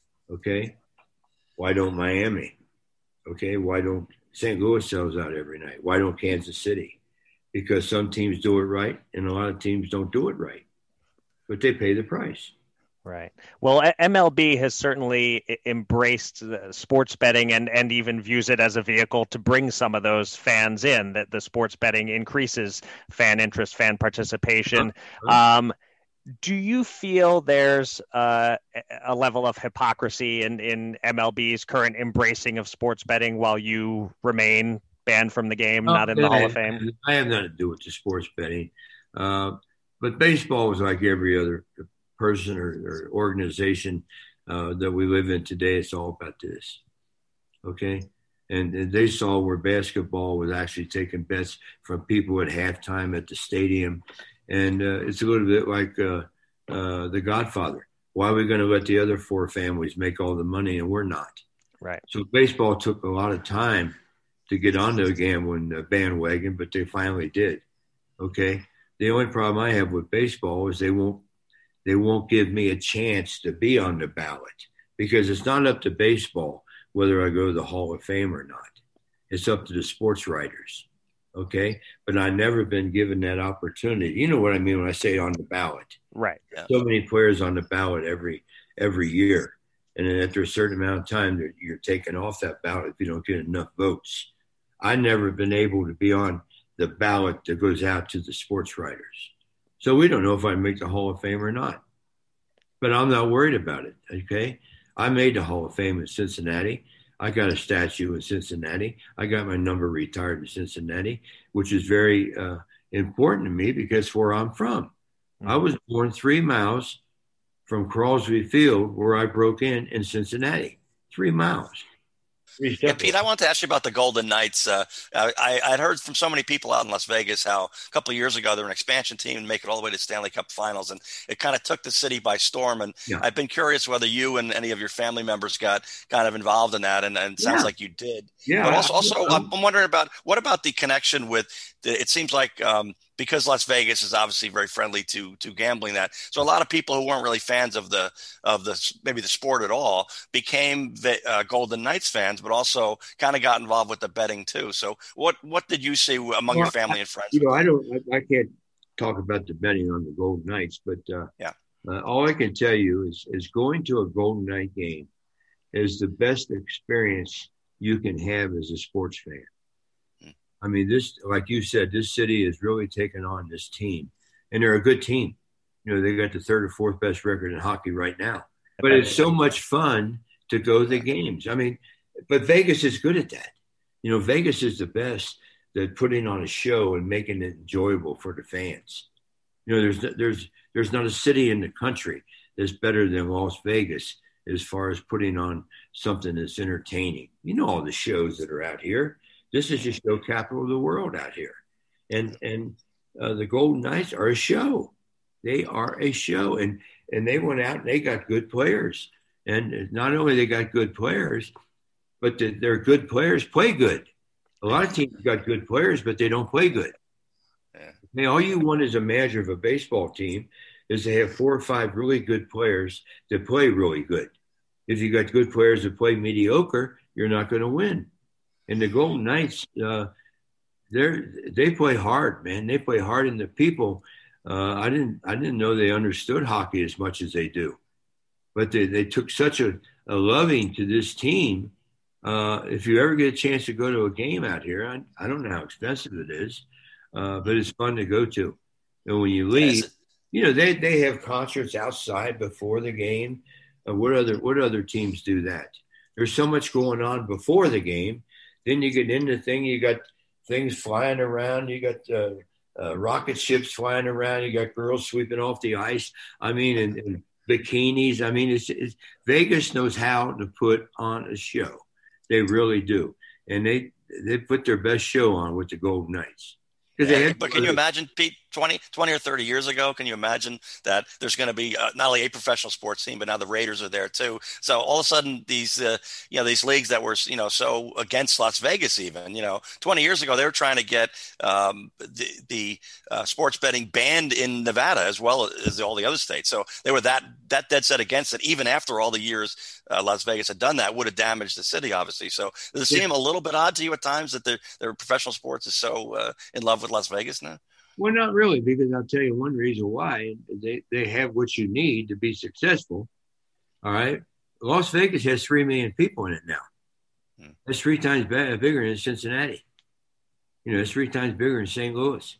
Okay. Why don't Miami? Okay. Why don't Saint Louis sells out every night? Why don't Kansas City? Because some teams do it right and a lot of teams don't do it right, but they pay the price. Right. Well, M L B has certainly embraced sports betting and, and even views it as a vehicle to bring some of those fans in, that the sports betting increases fan interest, fan participation. Um, do you feel there's uh, a level of hypocrisy in, in M L B's current embracing of sports betting while you remain banned from the game, not in the Hall of Fame? I have nothing to do with the sports betting. Uh, but baseball is like every other person or, or organization uh, that we live in today. It's all about this. Okay. And, and they saw where basketball was actually taking bets from people at halftime at the stadium. And uh, it's a little bit like uh, uh, The Godfather. Why are we going to let the other four families make all the money and we're not? Right. So baseball took a lot of time to get onto the gambling bandwagon, but they finally did. Okay. The only problem I have with baseball is they won't, they won't give me a chance to be on the ballot because it's not up to baseball whether I go to the Hall of Fame or not. It's up to the sports writers. Okay. But I've never been given that opportunity. You know what I mean when I say on the ballot. Right. Yeah. So many players on the ballot every, every year. And then after a certain amount of time, you're taken off that ballot if you don't get enough votes. I've never been able to be on the ballot that goes out to the sports writers. So we don't know if I make the Hall of Fame or not. But I'm not worried about it, okay? I made the Hall of Fame in Cincinnati. I got a statue in Cincinnati. I got my number retired in Cincinnati, which is very uh, important to me because it's where I'm from. Mm-hmm. I was born three miles from Crosby Field, where I broke in in Cincinnati. Three miles. Yeah, Pete, I want to ask you about the Golden Knights. Uh, I, I'd heard from so many people out in Las Vegas how a couple of years ago they were an expansion team and make it all the way to Stanley Cup Finals, and it kind of took the city by storm. And yeah. I've been curious whether you and any of your family members got kind of involved in that, and, and it sounds yeah. like you did. Yeah. But also, also I'm wondering about what about the connection with the, it seems like um, because Las Vegas is obviously very friendly to to gambling, that so a lot of people who weren't really fans of the of the maybe the sport at all became the, uh, Golden Knights fans, but also kind of got involved with the betting too. So what what did you see among well, your family and friends? You know, I don't I, I can't talk about the betting on the Golden Knights, but uh, yeah, uh, all I can tell you is is going to a Golden Knight game is the best experience you can have as a sports fan. I mean, this, like you said, this city has really taken on this team, and they're a good team. You know, they got the third or fourth best record in hockey right now. But it's so much fun to go to the games. I mean, but Vegas is good at that. You know, Vegas is the best at putting on a show and making it enjoyable for the fans. You know, there's there's there's not a city in the country that's better than Las Vegas as far as putting on something that's entertaining. You know, all the shows that are out here. This is the show capital of the world out here. And and uh, the Golden Knights are a show. They are a show. And and they went out and they got good players. And not only they got good players, but the, their good players play good. A lot of teams got good players, but they don't play good. I mean, all you want as a manager of a baseball team is to have four or five really good players that play really good. If you got good players that play mediocre, you're not going to win. And the Golden Knights, uh, they they play hard, man. They play hard, and the people. Uh, I didn't I didn't know they understood hockey as much as they do, but they, they took such a, a loving to this team. Uh, if you ever get a chance to go to a game out here, I, I don't know how expensive it is, uh, but it's fun to go to. And when you leave, you know they, they have concerts outside before the game. Uh, what other what other teams do that? There's so much going on before the game. Then you get into the thing, you got things flying around, you got uh, uh, rocket ships flying around, you got girls sweeping off the ice. I mean, and, and bikinis. I mean, it's, it's Vegas knows how to put on a show. They really do, and they they put their best show on with the Golden Knights. Yeah, they had, but can you imagine, Pete, twenty, twenty or thirty years ago, can you imagine that there's going to be uh, not only a professional sports team, but now the Raiders are there too. So all of a sudden these, uh, you know, these leagues that were, you know, so against Las Vegas, even, you know, twenty years ago, they were trying to get um, the, the uh, sports betting banned in Nevada as well as all the other states. So they were that, that dead set against it. Even after all the years uh, Las Vegas had done that, would have damaged the city, obviously. So does it seem a little bit odd to you at times that their, their professional sports is so uh, in love with Las Vegas now? Well, not really, because I'll tell you one reason why. They, they have what you need to be successful. All right. Las Vegas has three million people in it now. Hmm. That's three times bigger than Cincinnati. You know, it's three times bigger than Saint Louis.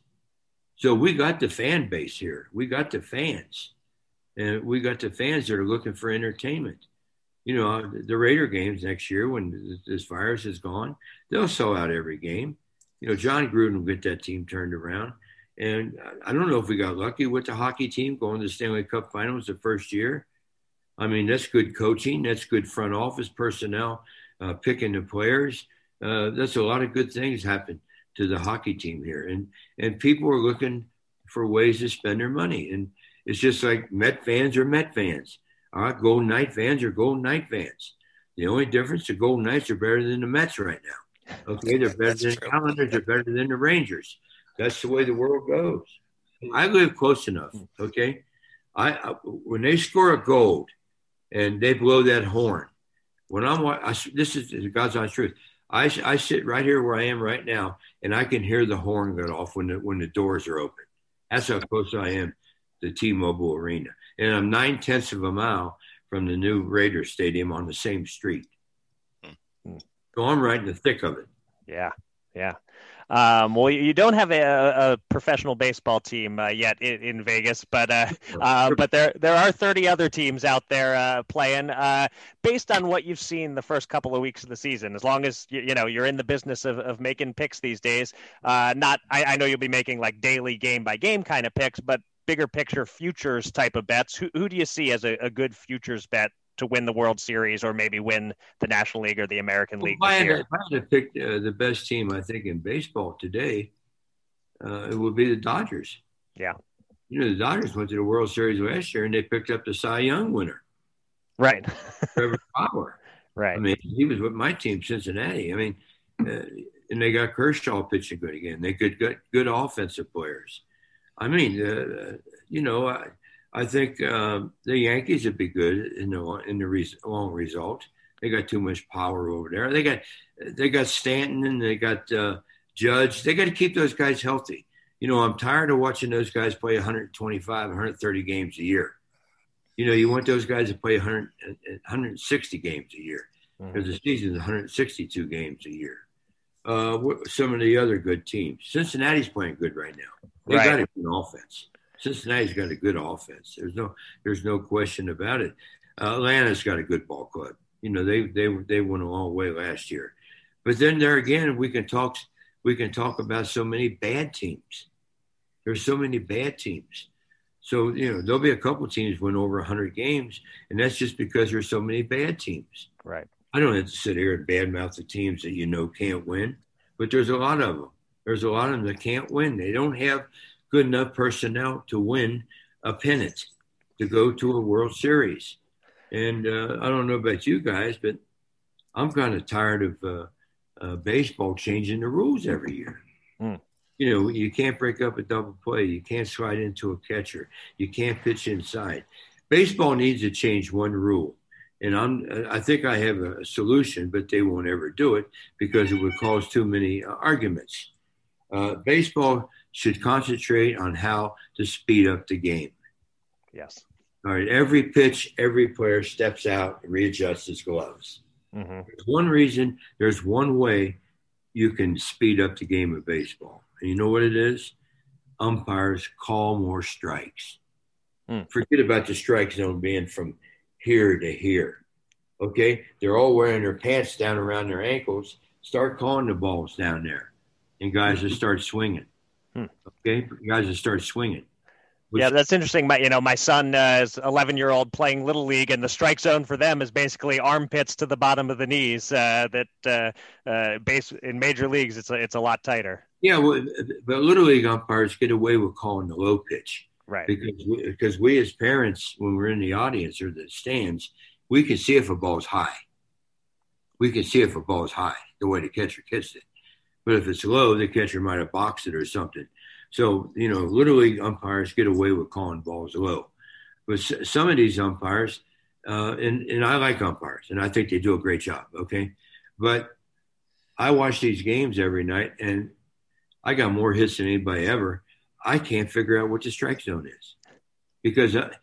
So we got the fan base here. We got the fans. And we got the fans that are looking for entertainment. You know, the Raider games next year, when this virus is gone, they'll sell out every game. You know, John Gruden will get that team turned around. And I don't know if we got lucky with the hockey team going to the Stanley Cup Finals the first year. I mean, that's good coaching. That's good front office personnel, uh, picking the players. Uh, that's a lot of good things happen to the hockey team here. And and people are looking for ways to spend their money. And it's just like Met fans are Met fans. All right, Golden Knight fans are Golden Knight fans. The only difference, the Golden Knights are better than the Mets right now. Okay, they're better than the Islanders. They're better than the Rangers. That's the way the world goes. I live close enough, okay? I, I when they score a goal and they blow that horn, when I'm I, this is God's honest truth. I, I sit right here where I am right now, and I can hear the horn go off when the when the doors are open. That's how close I am to T-Mobile Arena, and I'm nine tenths of a mile from the new Raiders Stadium on the same street. So I'm right in the thick of it. Yeah, yeah. Um, well, you don't have a, a professional baseball team uh, yet in, in Vegas, but uh, uh, but there there are thirty other teams out there uh, playing. Uh, based on what you've seen the first couple of weeks of the season, as long as you, you know you're in the business of, of making picks these days, uh, not I, I know you'll be making like daily game by game kind of picks, but bigger picture futures type of bets, who, who do you see as a, a good futures bet to win the World Series or maybe win the National League or the American League well, this if year? I had to, if I had to pick uh, the best team, I think, in baseball today, uh, it would be the Dodgers. Yeah. You know, the Dodgers went to the World Series last year, and they picked up the Cy Young winner. Right. Trevor Bauer. Right. I mean, he was with my team, Cincinnati. I mean, uh, and they got Kershaw pitching good again. They good, good, good offensive players. I mean, uh, you know, I, I think um, the Yankees would be good in the in the res- long result. They got too much power over there. They got they got Stanton and they got uh, Judge. They got to keep those guys healthy. You know, I'm tired of watching those guys play one twenty-five, one thirty games a year. You know, you want those guys to play one hundred, one sixty games a year because the season is one hundred sixty-two games a year. Uh, some of the other good teams. Cincinnati's playing good right now. They Right. got a good offense. Cincinnati's got a good offense. There's no, there's no question about it. Uh, Atlanta's got a good ball club. You know, they they they went a long way last year. But then there again, we can talk we can talk about so many bad teams. There's so many bad teams. So, you know, there'll be a couple teams win over one hundred games, and that's just because there's so many bad teams. Right. I don't have to sit here and badmouth the teams that you know can't win, but there's a lot of them. There's a lot of them that can't win. They don't have good enough personnel to win a pennant, to go to a World Series. And uh, I don't know about you guys, but I'm kind of tired of uh, uh, baseball changing the rules every year. Mm. You know, you can't break up a double play. You can't slide into a catcher. You can't pitch inside. Baseball needs to change one rule. And I'm, I think I have a solution, but they won't ever do it because it would cause too many uh, arguments. Uh, baseball should concentrate on how to speed up the game. Yes. All right, every pitch, every player steps out and readjusts his gloves. Mm-hmm. There's one reason, there's one way you can speed up the game of baseball. And you know what it is? Umpires call more strikes. Mm. Forget about the strike zone being from here to here. Okay? They're all wearing their pants down around their ankles. Start calling the balls down there. And guys will start swinging. Hmm. Okay? Guys will start swinging. Which, yeah, that's interesting. My, you know, my son uh, is eleven-year-old playing Little League, and the strike zone for them is basically armpits to the bottom of the knees. Uh, that uh, uh, base in major leagues, it's a, it's a lot tighter. Yeah, well, but Little League umpires get away with calling the low pitch. Right. Because we, because we as parents, when we're in the audience or the stands, we can see if a ball's high. We can see if a ball's high, the way the catcher kicks it. But if it's low, the catcher might have boxed it or something. So, you know, Little League umpires get away with calling balls low. But s- some of these umpires, uh, and, and I like umpires, and I think they do a great job, okay? But I watch these games every night, and I got more hits than anybody ever. I can't figure out what the strike zone is. Because I,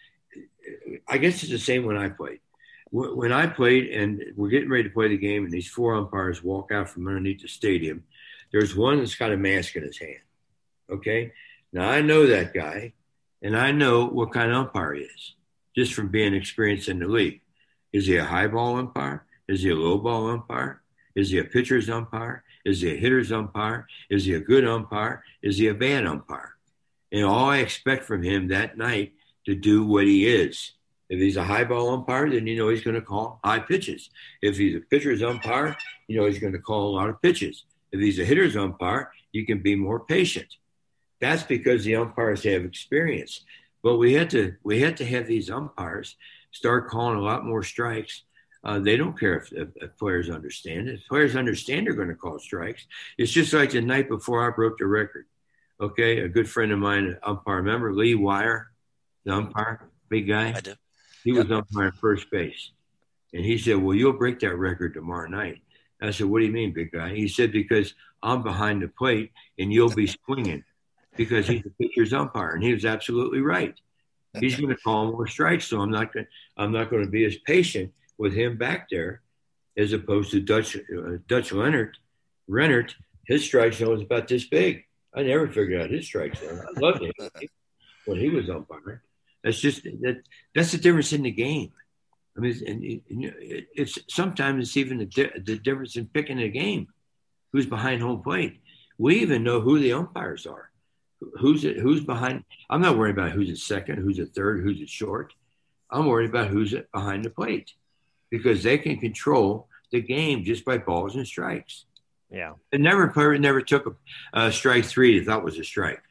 I guess it's the same when I played. When I played and we're getting ready to play the game and these four umpires walk out from underneath the stadium, there's one that's got a mask in his hand. Okay? Now, I know that guy, and I know what kind of umpire he is, just from being experienced in the league. Is he a high ball umpire? Is he a low ball umpire? Is he a pitcher's umpire? Is he a hitter's umpire? Is he a good umpire? Is he a bad umpire? And all I expect from him that night to do what he is. If he's a high ball umpire, then you know he's going to call high pitches. If he's a pitcher's umpire, you know he's going to call a lot of pitches. If he's a hitter's umpire, you can be more patient. That's because the umpires have experience. But we had to we had to have these umpires start calling a lot more strikes. Uh, they don't care if, if, if players understand it. If players understand, they're going to call strikes. It's just like the night before I broke the record. Okay, a good friend of mine, an umpire, remember Lee Wire, the umpire, big guy? I do. He Yep. was umpiring first base. And he said, well, you'll break that record tomorrow night. I said, what do you mean, big guy? He said, because I'm behind the plate and you'll be swinging because he's the pitcher's umpire. And he was absolutely right. He's going to call more strikes, so I'm not going I'm not going to be as patient with him back there as opposed to Dutch uh, Dutch Leonard. Rennert, his strike zone was about this big. I never figured out his strike zone. I loved him when he was umpiring. That's just that. That's the difference in the game. I mean, and, and it's sometimes it's even the, di- the difference in picking a game. Who's behind home plate? We even know who the umpires are. who's it? Who's behind? I'm not worried about who's at second, who's at third, who's at short. I'm worried about who's at behind the plate because they can control the game just by balls and strikes. Yeah. And never player never took a, a strike three they thought was a strike.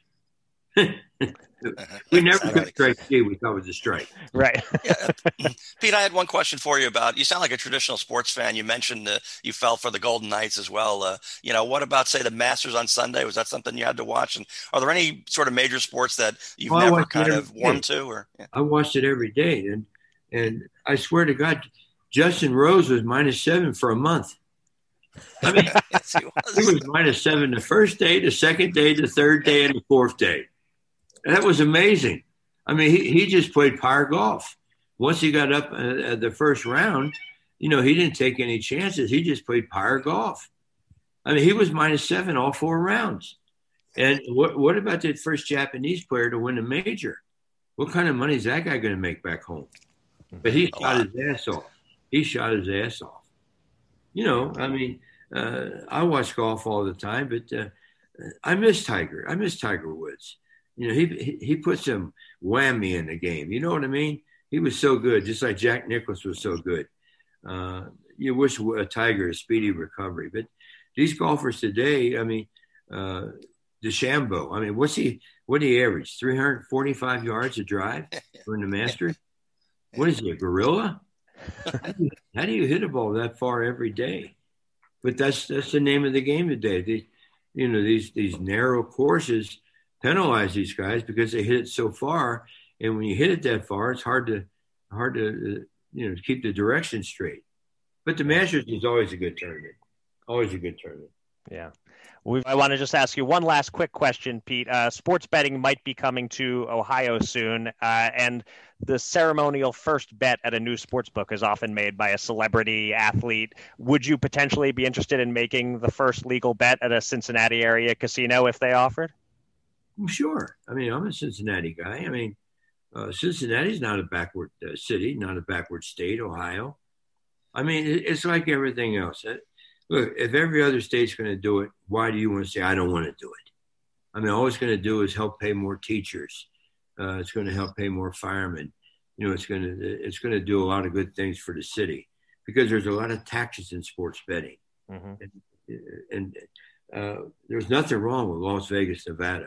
We never exactly. took strike three we thought was a strike. Right. Yeah. Pete, I had one question for you about, you sound like a traditional sports fan. You mentioned uh, you fell for the Golden Knights as well. Uh, you know, what about, say, the Masters on Sunday? Was that something you had to watch? And are there any sort of major sports that you've well, never kind of warmed to? Or yeah. I watched it every day. And, and I swear to God, Justin Rose was minus seven for a month. I mean, yes, he was. he was minus seven the first day, the second day, the third day, and the fourth day. And that was amazing. I mean, he, he just played power golf. Once he got up uh, at the first round, you know, he didn't take any chances. He just played power golf. I mean, he was minus seven all four rounds. And what what about the first Japanese player to win a major? What kind of money is that guy going to make back home? But he shot his ass off. He shot his ass off. You know, I mean, uh, I watch golf all the time, but uh, I miss Tiger. I miss Tiger Woods. You know, he, he he put some whammy in the game. You know what I mean? He was so good, just like Jack Nicklaus was so good. Uh, you wish a Tiger a speedy recovery. But these golfers today, I mean, uh, DeChambeau, I mean, what's he, what did he average? three hundred forty-five yards a drive for the Masters? What is he, a gorilla? How do, you, how do you hit a ball that far every day? But that's that's the name of the game today. The, you know, these these narrow courses penalize these guys because they hit it so far, and when you hit it that far, it's hard to hard to uh, you know keep the direction straight. But the Masters is always a good tournament, always a good tournament. Yeah. We've, I want to just ask you one last quick question, Pete. Uh, sports betting might be coming to Ohio soon, uh, and the ceremonial first bet at a new sports book is often made by a celebrity athlete. Would you potentially be interested in making the first legal bet at a Cincinnati area casino if they offered? I'm sure. I mean, I'm a Cincinnati guy. I mean, uh, Cincinnati's not a backward uh, city, not a backward state, Ohio. I mean, it, it's like everything else. It, Look, if every other state's going to do it, why do you want to say, I don't want to do it? I mean, all it's going to do is help pay more teachers. Uh, it's going to help pay more firemen. You know, it's going to it's going to do a lot of good things for the city because there's a lot of taxes in sports betting. Mm-hmm. And, and uh, there's nothing wrong with Las Vegas, Nevada.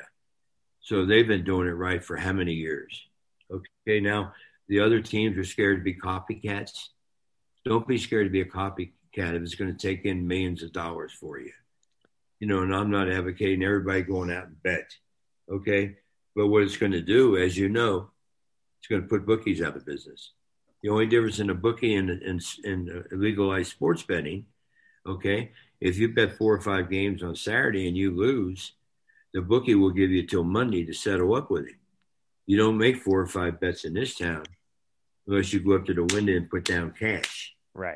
So they've been doing it right for how many years? Okay, now the other teams are scared to be copycats. Don't be scared to be a copycat. If it's going to take in millions of dollars for you, you know, and I'm not advocating everybody going out and bet, okay? But what it's going to do, as you know, it's going to put bookies out of business. The only difference in a bookie and in, in, in legalized sports betting, okay, if you bet four or five games on Saturday and you lose, the bookie will give you till Monday to settle up with him. You don't make four or five bets in this town unless you go up to the window and put down cash. Right.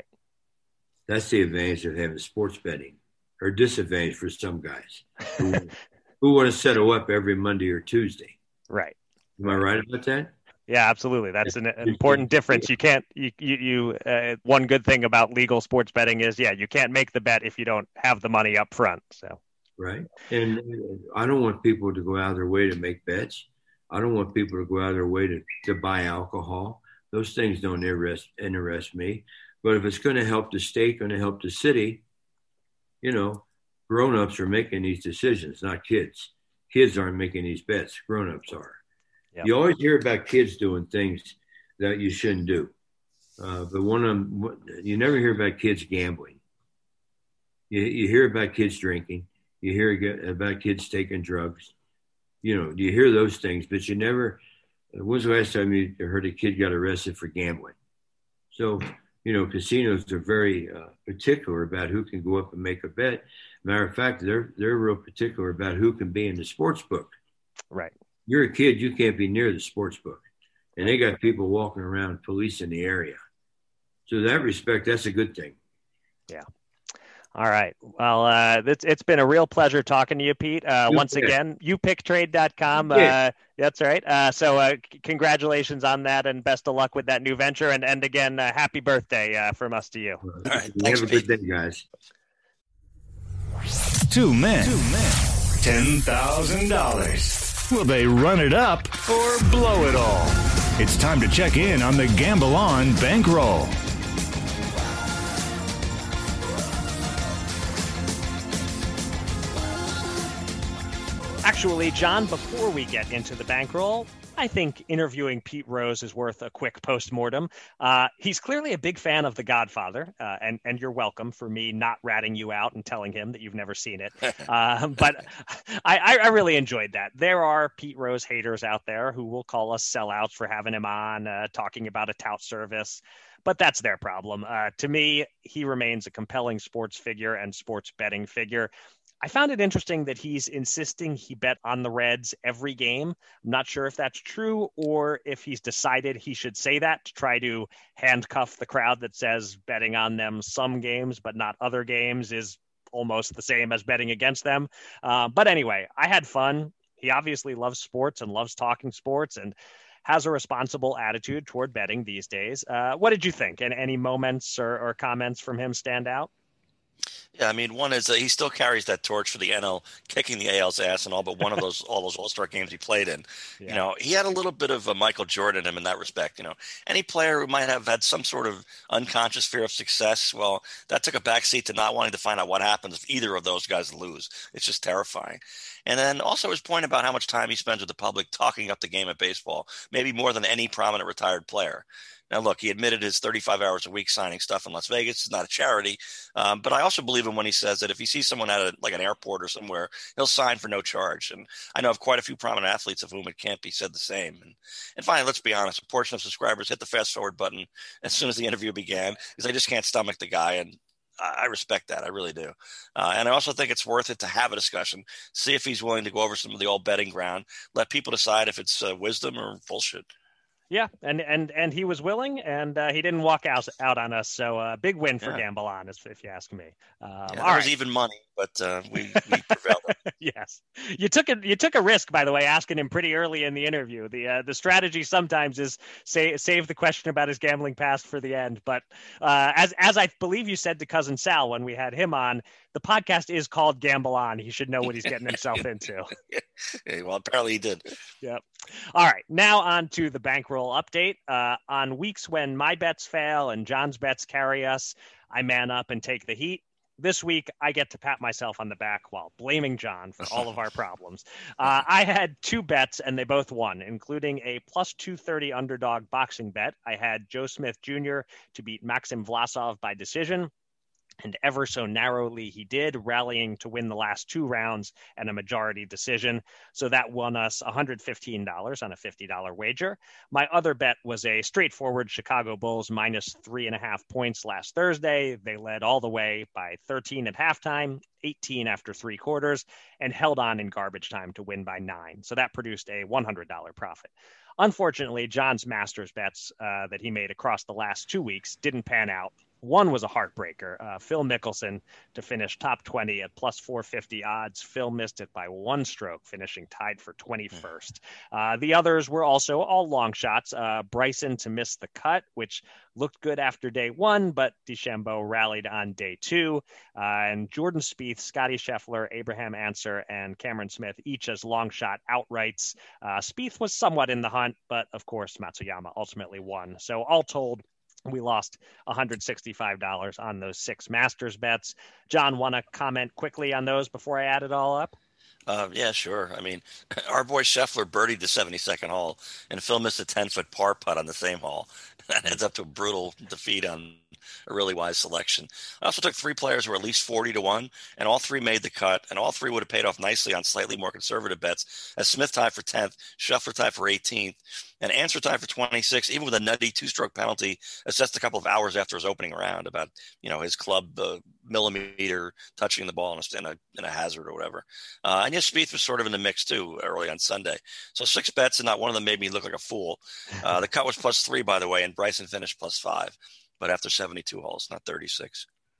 That's the advantage of having sports betting, or disadvantage for some guys who, who want to settle up every Monday or Tuesday. Right. Am I right about that? Yeah, absolutely. That's an important difference. You can't, you, you, you uh, one good thing about legal sports betting is, yeah, you can't make the bet if you don't have the money up front. So. Right. And I don't want people to go out of their way to make bets. I don't want people to go out of their way to, to buy alcohol. Those things don't interest, interest me. But if it's going to help the state, going to help the city, you know, grown-ups are making these decisions, not kids. Kids aren't making these bets. Grown-ups are. Yep. You always hear about kids doing things that you shouldn't do. Uh, but one of them, you never hear about kids gambling. You, you hear about kids drinking. You hear about kids taking drugs. You know, you hear those things, but you never – when's the last time you heard a kid got arrested for gambling? So – you know, casinos are very uh, particular about who can go up and make a bet. Matter of fact, they're they're real particular about who can be in the sports book. Right. You're a kid, you can't be near the sports book. And they got people walking around, police in the area. So in that respect, that's a good thing. Yeah. All right. Well, uh, it's, it's been a real pleasure talking to you, Pete. Uh, once pick. again, you pick trade dot com. Uh, that's right. Uh, so uh, c- congratulations on that and best of luck with that new venture. And, and again, uh, happy birthday uh, from us to you. All right. Thanks, Have a Pete. good day, guys. Two men. Two men. ten thousand dollars. Will they run it up or blow it all? It's time to check in on the Gamble On Bankroll. Actually, John, before we get into the bankroll, I think interviewing Pete Rose is worth a quick postmortem. Uh, he's clearly a big fan of The Godfather, uh, and, and you're welcome for me not ratting you out and telling him that you've never seen it. Uh, but I, I really enjoyed that. There are Pete Rose haters out there who will call us sellouts for having him on, uh, talking about a tout service. But that's their problem. Uh, to me, he remains a compelling sports figure and sports betting figure. I found it interesting that he's insisting he bet on the Reds every game. I'm not sure if that's true or if he's decided he should say that to try to handcuff the crowd that says betting on them some games but not other games is almost the same as betting against them. Uh, but anyway, I had fun. He obviously loves sports and loves talking sports and has a responsible attitude toward betting these days. Uh, what did you think? And any moments or, or comments from him stand out? Yeah, I mean, one is that he still carries that torch for the N L, kicking the A L's ass in all but one of those all those All-Star games he played in. Yeah. You know, he had a little bit of a Michael Jordan in him in that respect. You know, any player who might have had some sort of unconscious fear of success, well, that took a backseat to not wanting to find out what happens if either of those guys lose. It's just terrifying. And then also his point about how much time he spends with the public talking up the game of baseball, maybe more than any prominent retired player. Now, look, he admitted his thirty-five hours a week signing stuff in Las Vegas. It's not a charity. Um, but I also believe him when he says that if he sees someone at a, like an airport or somewhere, he'll sign for no charge. And I know of quite a few prominent athletes of whom it can't be said the same. And, and finally, let's be honest, a portion of subscribers hit the fast forward button as soon as the interview began because they just can't stomach the guy. And I respect that. I really do. Uh, and I also think it's worth it to have a discussion, see if he's willing to go over some of the old betting ground, let people decide if it's uh, wisdom or bullshit. Yeah, and and and he was willing, and uh, he didn't walk out out on us. So a uh, big win for yeah. Gamble On, if you ask me. Um, yeah, all that right. was even money, but uh, we, we prevailed. Yes, you took a you took a risk, by the way, asking him pretty early in the interview. The uh, the strategy sometimes is say save the question about his gambling past for the end. But uh, as as I believe you said to Cousin Sal when we had him on, the podcast is called Gamble On. He should know what he's getting himself into. Yeah, well, apparently he did. Yep. All right. Now on to the bankroll update. Uh, on weeks when my bets fail and John's bets carry us, I man up and take the heat. This week, I get to pat myself on the back while blaming John for all of our problems. Uh, I had two bets, and they both won, including a plus two thirty underdog boxing bet. I had Joe Smith Junior to beat Maxim Vlasov by decision. And ever so narrowly he did, rallying to win the last two rounds and a majority decision. So that won us one hundred fifteen dollars on a fifty dollars wager. My other bet was a straightforward Chicago Bulls minus three and a half points last Thursday. They led all the way by thirteen at halftime, eighteen after three quarters, and held on in garbage time to win by nine. So that produced a one hundred dollars profit. Unfortunately, John's Masters bets uh, that he made across the last two weeks didn't pan out. One was a heartbreaker. Uh, Phil Mickelson to finish top twenty at plus four fifty odds. Phil missed it by one stroke, finishing tied for twenty-first. Uh, the others were also all long shots. Uh, Bryson to miss the cut, which looked good after day one, but DeChambeau rallied on day two. Uh, and Jordan Spieth, Scotty Scheffler, Abraham Answer, and Cameron Smith, each as long shot outrights. Uh, Spieth was somewhat in the hunt, but of course Matsuyama ultimately won. So all told, we lost one hundred sixty-five dollars on those six Masters bets. John, want to comment quickly on those before I add it all up? Uh, yeah, sure. I mean, our boy Scheffler birdied the seventy-second hole, and Phil missed a ten-foot par putt on the same hole. That adds up to a brutal defeat on a really wise selection. I also took three players who were at least forty to one, and all three made the cut, and all three would have paid off nicely on slightly more conservative bets, as Smith tied for tenth, Scheffler tied for eighteenth, and Answer tied for twenty-sixth, even with a nutty two-stroke penalty assessed a couple of hours after his opening round about, you know, his club uh, millimeter touching the ball in a, in a, in a hazard or whatever. Uh, and yes, Spieth was sort of in the mix, too, early on Sunday. So six bets, and not one of them made me look like a fool. Uh, the cut was plus three, by the way, and Bryson finished plus five, but after seventy-two holes, not thirty-six.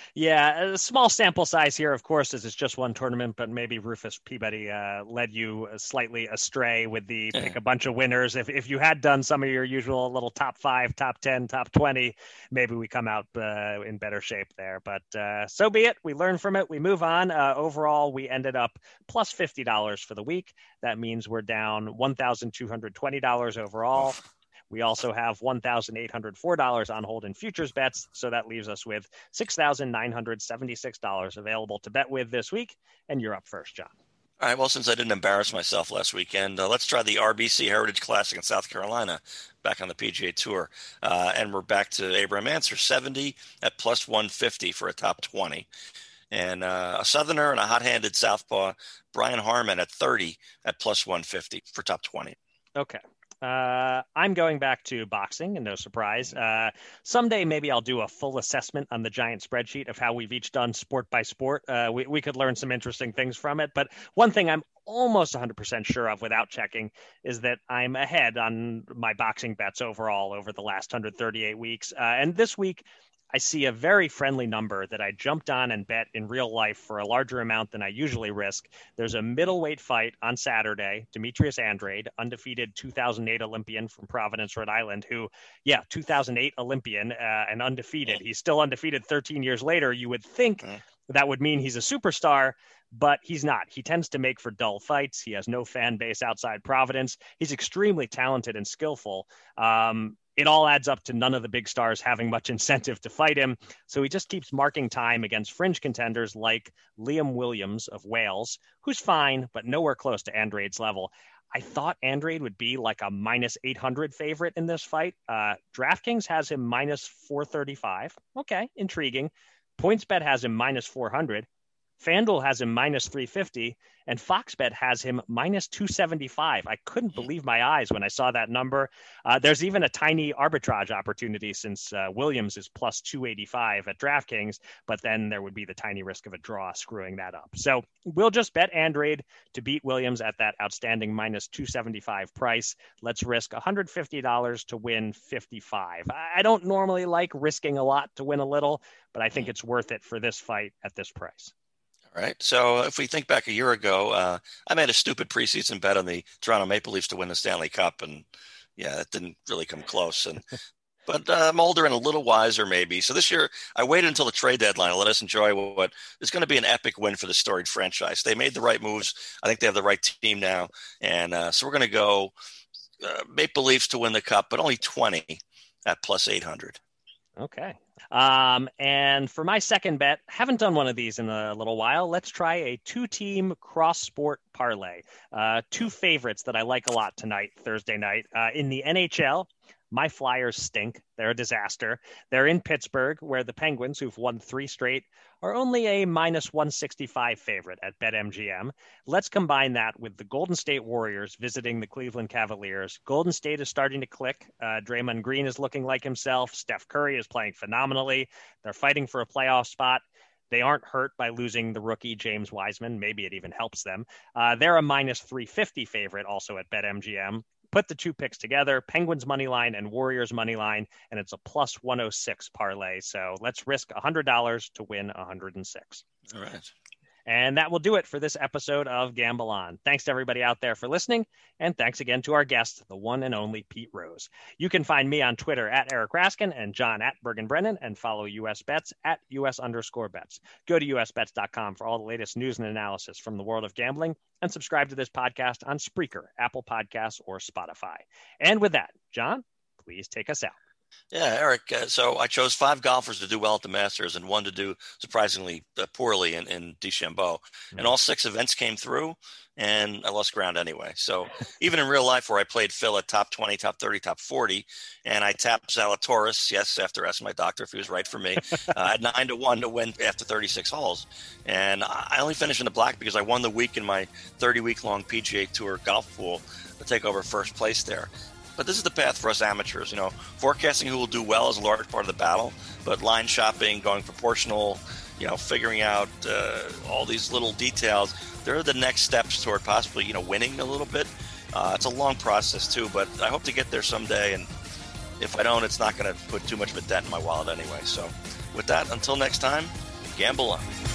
Yeah, a small sample size here, of course, as it's just one tournament, but maybe Rufus Peabody uh, led you slightly astray with the pick a bunch of winners. If if you had done some of your usual little top five, top ten, top twenty, maybe we come out uh, in better shape there. But uh, so be it. We learn from it. We move on. Uh, overall, we ended up plus fifty dollars for the week. That means we're down one thousand two hundred twenty dollars overall. We also have one thousand eight hundred four dollars on hold in futures bets, so that leaves us with six thousand nine hundred seventy-six dollars available to bet with this week, and you're up first, John. All right, well, since I didn't embarrass myself last weekend, uh, let's try the R B C Heritage Classic in South Carolina, back on the P G A Tour, uh, and we're back to Abraham Ancer, seventy at plus one fifty for a top twenty. And uh, a Southerner and a hot-handed southpaw, Brian Harman at thirty at plus one fifty for top twenty. Okay. Uh, I'm going back to boxing, and no surprise. Uh, someday, maybe I'll do a full assessment on the giant spreadsheet of how we've each done sport by sport. Uh, we, we could learn some interesting things from it. But one thing I'm almost one hundred percent sure of without checking is that I'm ahead on my boxing bets overall over the last one hundred thirty-eight weeks. Uh, and this week, I see a very friendly number that I jumped on and bet in real life for a larger amount than I usually risk. There's a middleweight fight on Saturday. Demetrius Andrade, undefeated two thousand eight Olympian from Providence, Rhode Island, who, yeah, two thousand eight Olympian uh, and undefeated. He's still undefeated thirteen years later. You would think that would mean he's a superstar, but he's not. He tends to make for dull fights. He has no fan base outside Providence. He's extremely talented and skillful. Um, It all adds up to none of the big stars having much incentive to fight him. So he just keeps marking time against fringe contenders like Liam Williams of Wales, who's fine, but nowhere close to Andrade's level. I thought Andrade would be like a minus eight hundred favorite in this fight. Uh, DraftKings has him minus four thirty-five. Okay, intriguing. PointsBet has him minus four hundred. FanDuel has him minus three fifty, and FoxBet has him minus two seventy-five. I couldn't believe my eyes when I saw that number. Uh, there's even a tiny arbitrage opportunity since uh, Williams is plus two eighty-five at DraftKings, but then there would be the tiny risk of a draw screwing that up. So we'll just bet Andrade to beat Williams at that outstanding minus two seventy-five price. Let's risk one hundred fifty dollars to win fifty-five. I don't normally like risking a lot to win a little, but I think it's worth it for this fight at this price. All right. So if we think back a year ago, uh, I made a stupid preseason bet on the Toronto Maple Leafs to win the Stanley Cup. And yeah, that didn't really come close. And But uh, I'm older and a little wiser, maybe. So this year, I waited until the trade deadline to let us enjoy what is going to be an epic win for the storied franchise. They made the right moves. I think they have the right team now. And uh, so we're going to go uh, Maple Leafs to win the Cup, but only twenty at plus eight hundred. Okay. Um, and for my second bet, haven't done one of these in a little while. Let's try a two-team cross-sport parlay. Uh, two favorites that I like a lot tonight, Thursday night. Uh, in the N H L, my Flyers stink. They're a disaster. They're in Pittsburgh, where the Penguins, who've won three straight, are only a minus one sixty-five favorite at BetMGM. Let's combine that with the Golden State Warriors visiting the Cleveland Cavaliers. Golden State is starting to click. Uh, Draymond Green is looking like himself. Steph Curry is playing phenomenally. They're fighting for a playoff spot. They aren't hurt by losing the rookie James Wiseman. Maybe it even helps them. Uh, they're a minus three fifty favorite also at BetMGM. Put the two picks together, Penguins money line and Warriors money line, and it's a plus one oh six parlay. So let's risk one hundred dollars to win one hundred six. All right. And that will do it for this episode of Gamble On. Thanks to everybody out there for listening, and thanks again to our guest, the one and only Pete Rose. You can find me on Twitter at Eric Raskin and John at Bergen Brennan, and follow U S Bets at U S underscore bets. Go to U S bets dot com for all the latest news and analysis from the world of gambling, and subscribe to this podcast on Spreaker, Apple Podcasts, or Spotify. And with that, John, please take us out. Yeah, Eric. Uh, so I chose five golfers to do well at the Masters and one to do surprisingly uh, poorly in, in DeChambeau. Mm-hmm. And all six events came through, and I lost ground anyway. So even in real life, where I played Phil at top twenty, top thirty, top forty, and I tapped Zalatoris, yes, after asking my doctor if he was right for me, uh, at nine to one to win after thirty-six holes. And I only finished in the black because I won the week in my thirty-week-long P G A Tour golf pool to take over first place there. But this is the path for us amateurs. You know, forecasting who will do well is a large part of the battle, but line shopping, going proportional, you know, figuring out uh, all these little details, they're the next steps toward possibly, you know, winning a little bit. Uh, it's a long process too, but I hope to get there someday. And if I don't, it's not going to put too much of a dent in my wallet anyway. So with that, until next time, Gamble on.